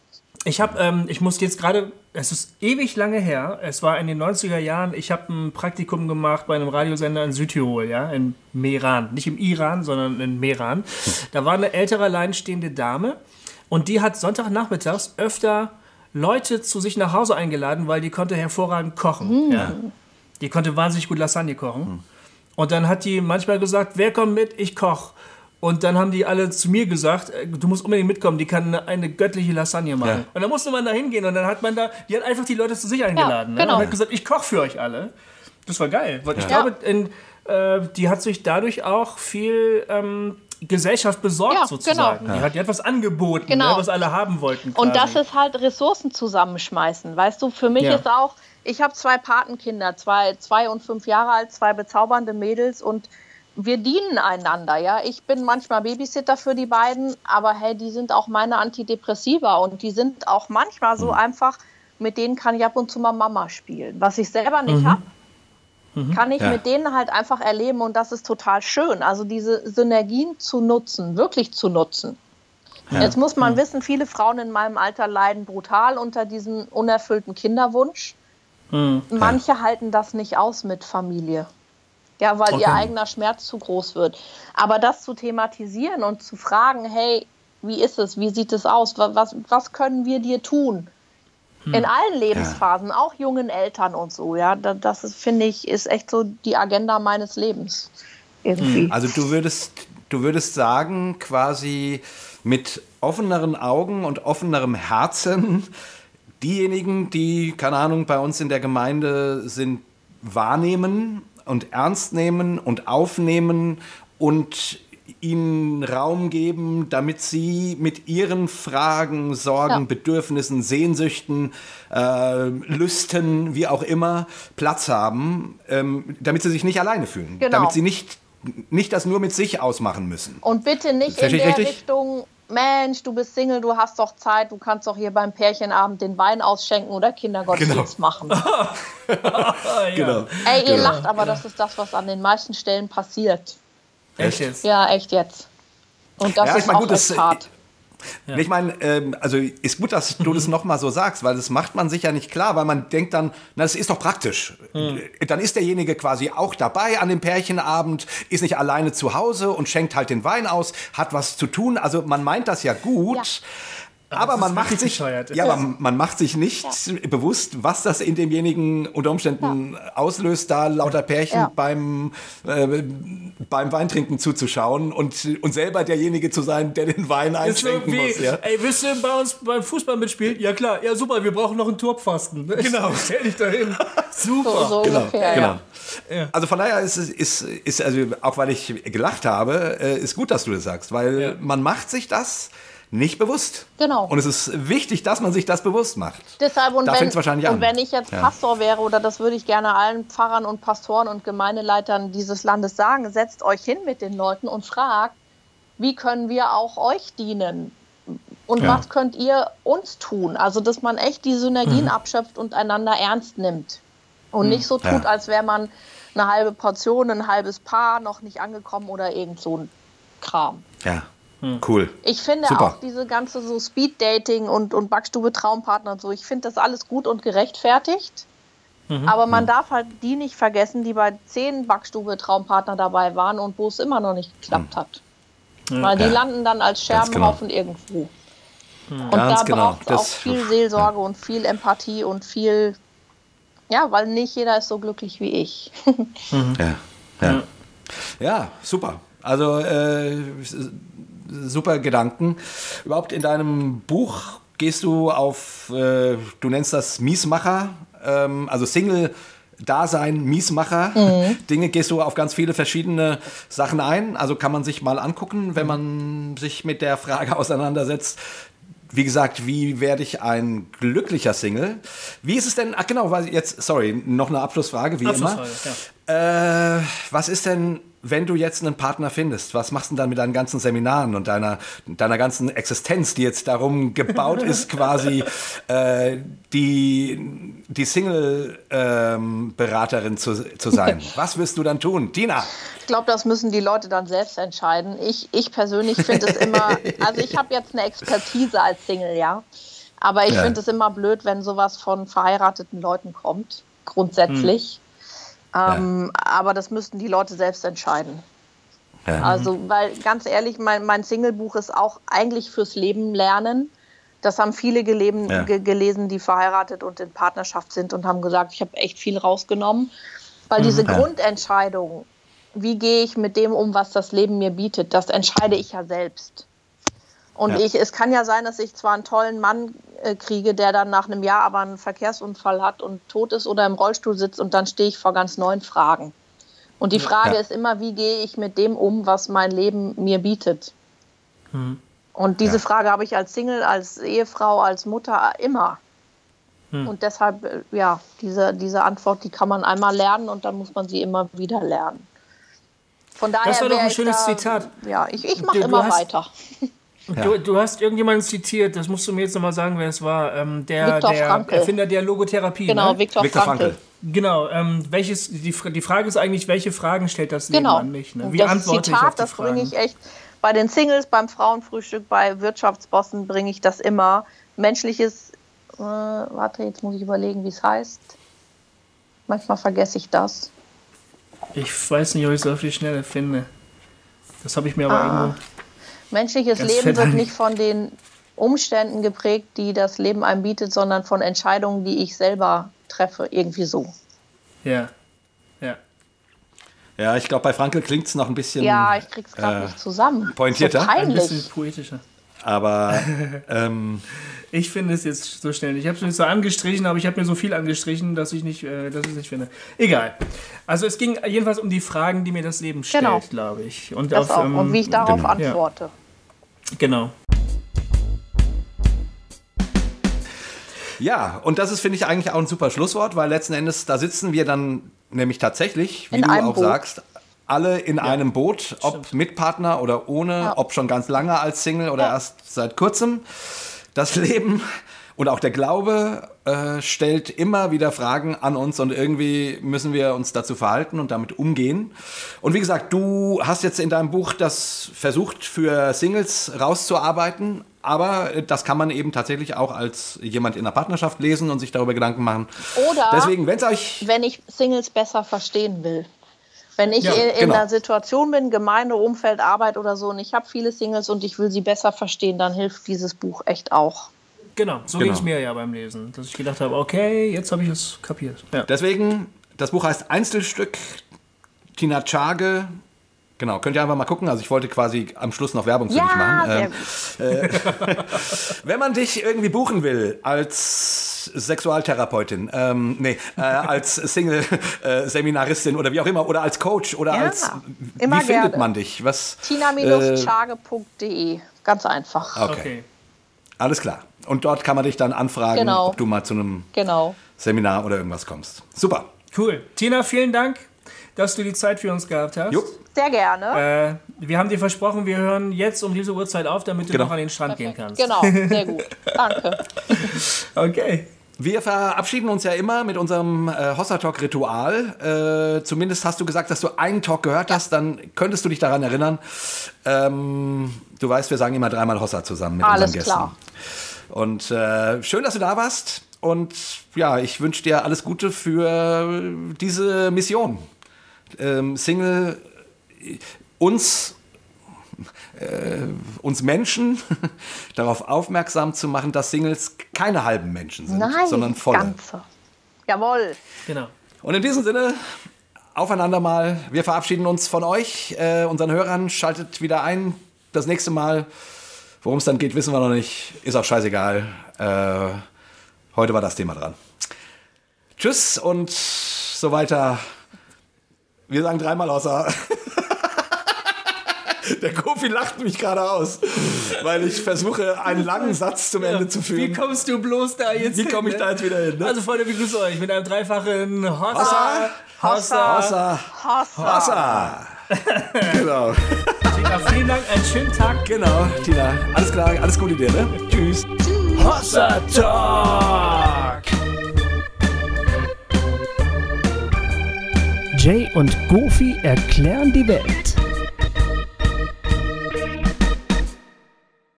Ich muss jetzt gerade, es ist ewig lange her, es war in den 90er Jahren, ich habe ein Praktikum gemacht bei einem Radiosender in Südtirol, in Meran. Nicht im Iran, sondern in Meran. Da war eine ältere, alleinstehende Dame und die hat Sonntagnachmittags öfter Leute zu sich nach Hause eingeladen, weil die konnte hervorragend kochen. Ja. Die konnte wahnsinnig gut Lasagne kochen. Und dann hat die manchmal gesagt, wer kommt mit? Ich koche. Und dann haben die alle zu mir gesagt, du musst unbedingt mitkommen, die kann eine göttliche Lasagne machen. Ja. Und dann musste man da hingehen und dann hat man die hat einfach die Leute zu sich eingeladen. Genau. Und hat gesagt, ich koche für euch alle. Das war geil. Weil ich glaube, die hat sich dadurch auch viel Gesellschaft besorgt sozusagen. Genau. Die hat was angeboten, was alle haben wollten. Quasi. Und das ist halt Ressourcen zusammenschmeißen. Weißt du, für mich ist auch, ich habe 2 Patenkinder, 2 und 5 Jahre alt, 2 bezaubernde Mädels und wir dienen einander. Ja, ich bin manchmal Babysitter für die beiden, aber hey, die sind auch meine Antidepressiva und die sind auch manchmal so einfach, mit denen kann ich ab und zu mal Mama spielen, was ich selber nicht habe. Kann ich mit denen halt einfach erleben und das ist total schön. Also diese Synergien zu nutzen, wirklich zu nutzen. Ja. Jetzt muss man wissen, viele Frauen in meinem Alter leiden brutal unter diesem unerfüllten Kinderwunsch. Manche halten das nicht aus mit Familie. Ja, weil ihr eigener Schmerz zu groß wird. Aber das zu thematisieren und zu fragen, hey, wie ist es, wie sieht es aus, was können wir dir tun? In allen Lebensphasen, auch jungen Eltern und so. Ja, das ist, finde ich, ist echt so die Agenda meines Lebens. Irgendwie. Also du würdest sagen, quasi mit offeneren Augen und offenerem Herzen diejenigen, die, keine Ahnung, bei uns in der Gemeinde sind, wahrnehmen und ernst nehmen und aufnehmen und ihnen Raum geben, damit sie mit ihren Fragen, Sorgen, Bedürfnissen, Sehnsüchten, Lüsten, wie auch immer, Platz haben, damit sie sich nicht alleine fühlen. Genau. Damit sie nicht das nur mit sich ausmachen müssen. Und bitte nicht in der Richtung, Mensch, du bist Single, du hast doch Zeit, du kannst doch hier beim Pärchenabend den Wein ausschenken oder Kindergottesdienst machen. Genau. Ey, ihr lacht, aber das ist das, was an den meisten Stellen passiert. Echt jetzt? Ja, echt jetzt. Und das ist auch echt hart. Ja. Ich meine, also ist gut, dass du das nochmal so sagst, weil das macht man sich ja nicht klar, weil man denkt dann, na, das ist doch praktisch. Dann ist derjenige quasi auch dabei an dem Pärchenabend, ist nicht alleine zu Hause und schenkt halt den Wein aus, hat was zu tun. Also man meint das ja gut. Ja. Aber man macht sich nicht bewusst, was das in demjenigen unter Umständen auslöst, da lauter Pärchen beim Weintrinken zuzuschauen und selber derjenige zu sein, der den Wein einschenken muss. Ja? Ey, willst du bei uns beim Fußball mitspielen? Ja klar, ja super, wir brauchen noch einen Turpfasten. Genau. Stell dich dahin. Super. So ungefähr, genau. Ja. Also von daher ist also auch weil ich gelacht habe, ist gut, dass du das sagst, weil man macht sich das nicht bewusst. Genau. Und es ist wichtig, dass man sich das bewusst macht. Deshalb, und da fängt es wahrscheinlich an. Und wenn ich jetzt Pastor wäre, oder das würde ich gerne allen Pfarrern und Pastoren und Gemeindeleitern dieses Landes sagen, setzt euch hin mit den Leuten und fragt, wie können wir auch euch dienen? Und was könnt ihr uns tun? Also, dass man echt die Synergien abschöpft und einander ernst nimmt. Und nicht so tut, als wäre man eine halbe Portion, ein halbes Paar, noch nicht angekommen oder irgend so ein Kram. Ja. Cool. Ich finde auch diese ganze so Speed-Dating und Backstube-Traumpartner und so, ich finde das alles gut und gerechtfertigt. Aber man darf halt die nicht vergessen, die bei 10 Backstube-Traumpartner dabei waren und wo es immer noch nicht geklappt hat. Weil die landen dann als Scherbenhaufen irgendwo. Und da braucht es auch viel Seelsorge und viel Empathie und viel, weil nicht jeder ist so glücklich wie ich. Ja, super. Also super Gedanken. Überhaupt in deinem Buch gehst du auf, du nennst das Miesmacher, also Single-Dasein, Miesmacher. Dinge, gehst du auf ganz viele verschiedene Sachen ein. Also kann man sich mal angucken, wenn man sich mit der Frage auseinandersetzt. Wie gesagt, wie werde ich ein glücklicher Single? Wie ist es denn, noch eine Abschlussfrage, wie immer. Was ist denn, wenn du jetzt einen Partner findest, was machst du denn dann mit deinen ganzen Seminaren und deiner ganzen Existenz, die jetzt darum gebaut ist, quasi die Single-Beraterin zu sein? Was wirst du dann tun? Tina? Ich glaube, das müssen die Leute dann selbst entscheiden. Ich persönlich finde es immer, also ich habe jetzt eine Expertise als Single, aber ich finde es immer blöd, wenn sowas von verheirateten Leuten kommt, grundsätzlich. Aber das müssten die Leute selbst entscheiden. Also, weil ganz ehrlich, mein Single-Buch ist auch eigentlich fürs Leben lernen. Das haben viele gelesen, die verheiratet und in Partnerschaft sind und haben gesagt, ich habe echt viel rausgenommen. Weil diese Grundentscheidung, wie gehe ich mit dem um, was das Leben mir bietet, das entscheide ich ja selbst. Und es kann ja sein, dass ich zwar einen tollen Mann kriege, der dann nach einem Jahr aber einen Verkehrsunfall hat und tot ist oder im Rollstuhl sitzt und dann stehe ich vor ganz neuen Fragen. Und die Frage ist immer, wie gehe ich mit dem um, was mein Leben mir bietet? Und diese Frage habe ich als Single, als Ehefrau, als Mutter immer. Und deshalb, diese Antwort, die kann man einmal lernen und dann muss man sie immer wieder lernen. Von daher das war doch ein schönes Zitat. Ja, ich mache immer weiter. Du hast irgendjemanden zitiert, das musst du mir jetzt nochmal sagen, wer es war. Der Erfinder der Logotherapie. Genau, ne? Viktor Frankl. Genau, die Frage ist eigentlich, welche Fragen stellt das Leben an mich? Ne? Wie das antworte Zitat, ich auf die das Fragen? bringe ich echt, bei den Singles, beim Frauenfrühstück, bei Wirtschaftsbossen bringe ich das immer. Menschliches, jetzt muss ich überlegen, wie es heißt. Manchmal vergesse ich das. Ich weiß nicht, ob ich es auf die Schnelle finde. Das habe ich mir aber irgendwo... Menschliches Leben wird nicht von den Umständen geprägt, die das Leben einem bietet, sondern von Entscheidungen, die ich selber treffe, irgendwie so. Ja. Ja, ich glaube, bei Frankl klingt es noch ein bisschen... Ja, ich krieg's gerade nicht zusammen. Pointierter? So peinlich. Ein bisschen poetischer. Aber... ich finde es jetzt so schnell. Ich habe es mir so angestrichen, aber ich habe mir so viel angestrichen, dass ich es nicht finde. Egal. Also es ging jedenfalls um die Fragen, die mir das Leben stellt, glaube ich. Und, und wie ich darauf antworte. Ja. Genau. Ja, und das ist, finde ich, eigentlich auch ein super Schlusswort, weil letzten Endes, da sitzen wir dann nämlich tatsächlich, wie du auch sagst, alle in einem Boot, ob mit Partner oder ohne, ob schon ganz lange als Single oder erst seit kurzem. Das Leben und auch der Glaube stellt immer wieder Fragen an uns und irgendwie müssen wir uns dazu verhalten und damit umgehen. Und wie gesagt, du hast jetzt in deinem Buch das versucht, für Singles rauszuarbeiten, aber das kann man eben tatsächlich auch als jemand in einer Partnerschaft lesen und sich darüber Gedanken machen. Oder deswegen, wenn ich Singles besser verstehen will. Wenn ich in einer Situation bin, Gemeinde, Umfeld, Arbeit oder so, und ich habe viele Singles und ich will sie besser verstehen, dann hilft dieses Buch echt auch. Genau, so ging es mir ja beim Lesen, dass ich gedacht habe, okay, jetzt habe ich es kapiert. Ja. Deswegen, das Buch heißt Einzelstück, Tina Tschage. Genau, könnt ihr einfach mal gucken. Also ich wollte quasi am Schluss noch Werbung für dich machen. Wenn man dich irgendwie buchen will als Sexualtherapeutin, als Single-Seminaristin oder wie auch immer, oder als Coach oder wie findet man dich? Tina-Tschage.de, ganz einfach. Okay. Alles klar. Und dort kann man dich dann anfragen, ob du mal zu einem Seminar oder irgendwas kommst. Super. Cool. Tina, vielen Dank, dass du die Zeit für uns gehabt hast. Jupp. Sehr gerne. Wir haben dir versprochen, wir hören jetzt um diese Uhrzeit auf, damit du noch an den Strand gehen kannst. Genau, sehr gut. Danke. Okay. Wir verabschieden uns ja immer mit unserem Hossa-Talk-Ritual. Zumindest hast du gesagt, dass du einen Talk gehört hast, dann könntest du dich daran erinnern. Du weißt, wir sagen immer 3-mal Hossa zusammen mit unseren Gästen. Alles klar. Und schön, dass du da warst. Und ja, ich wünsche dir alles Gute für diese Mission. Single, uns Menschen darauf aufmerksam zu machen, dass Singles keine halben Menschen sind, sondern volle. Ganze. Jawohl. Genau. Und in diesem Sinne, aufeinander mal. Wir verabschieden uns von euch, unseren Hörern. Schaltet wieder ein. Das nächste Mal, worum es dann geht, wissen wir noch nicht. Ist auch scheißegal. Heute war das Thema dran. Tschüss und so weiter. Wir sagen 3-mal Hossa. Der Kofi lacht mich gerade aus, weil ich versuche, einen langen Satz zum Ende zu führen. Wie kommst du bloß da jetzt hin? Wie komme ich da jetzt wieder hin? Ne? Also Freunde, wir grüßen euch mit einem dreifachen Hossa. Hossa. Hossa. Hossa. Hossa. Genau. Tina, vielen Dank, einen schönen Tag. Genau, Tina, alles klar, alles Gute dir, ne? Tschüss. Hossa Talk. Jay und Goofy erklären die Welt.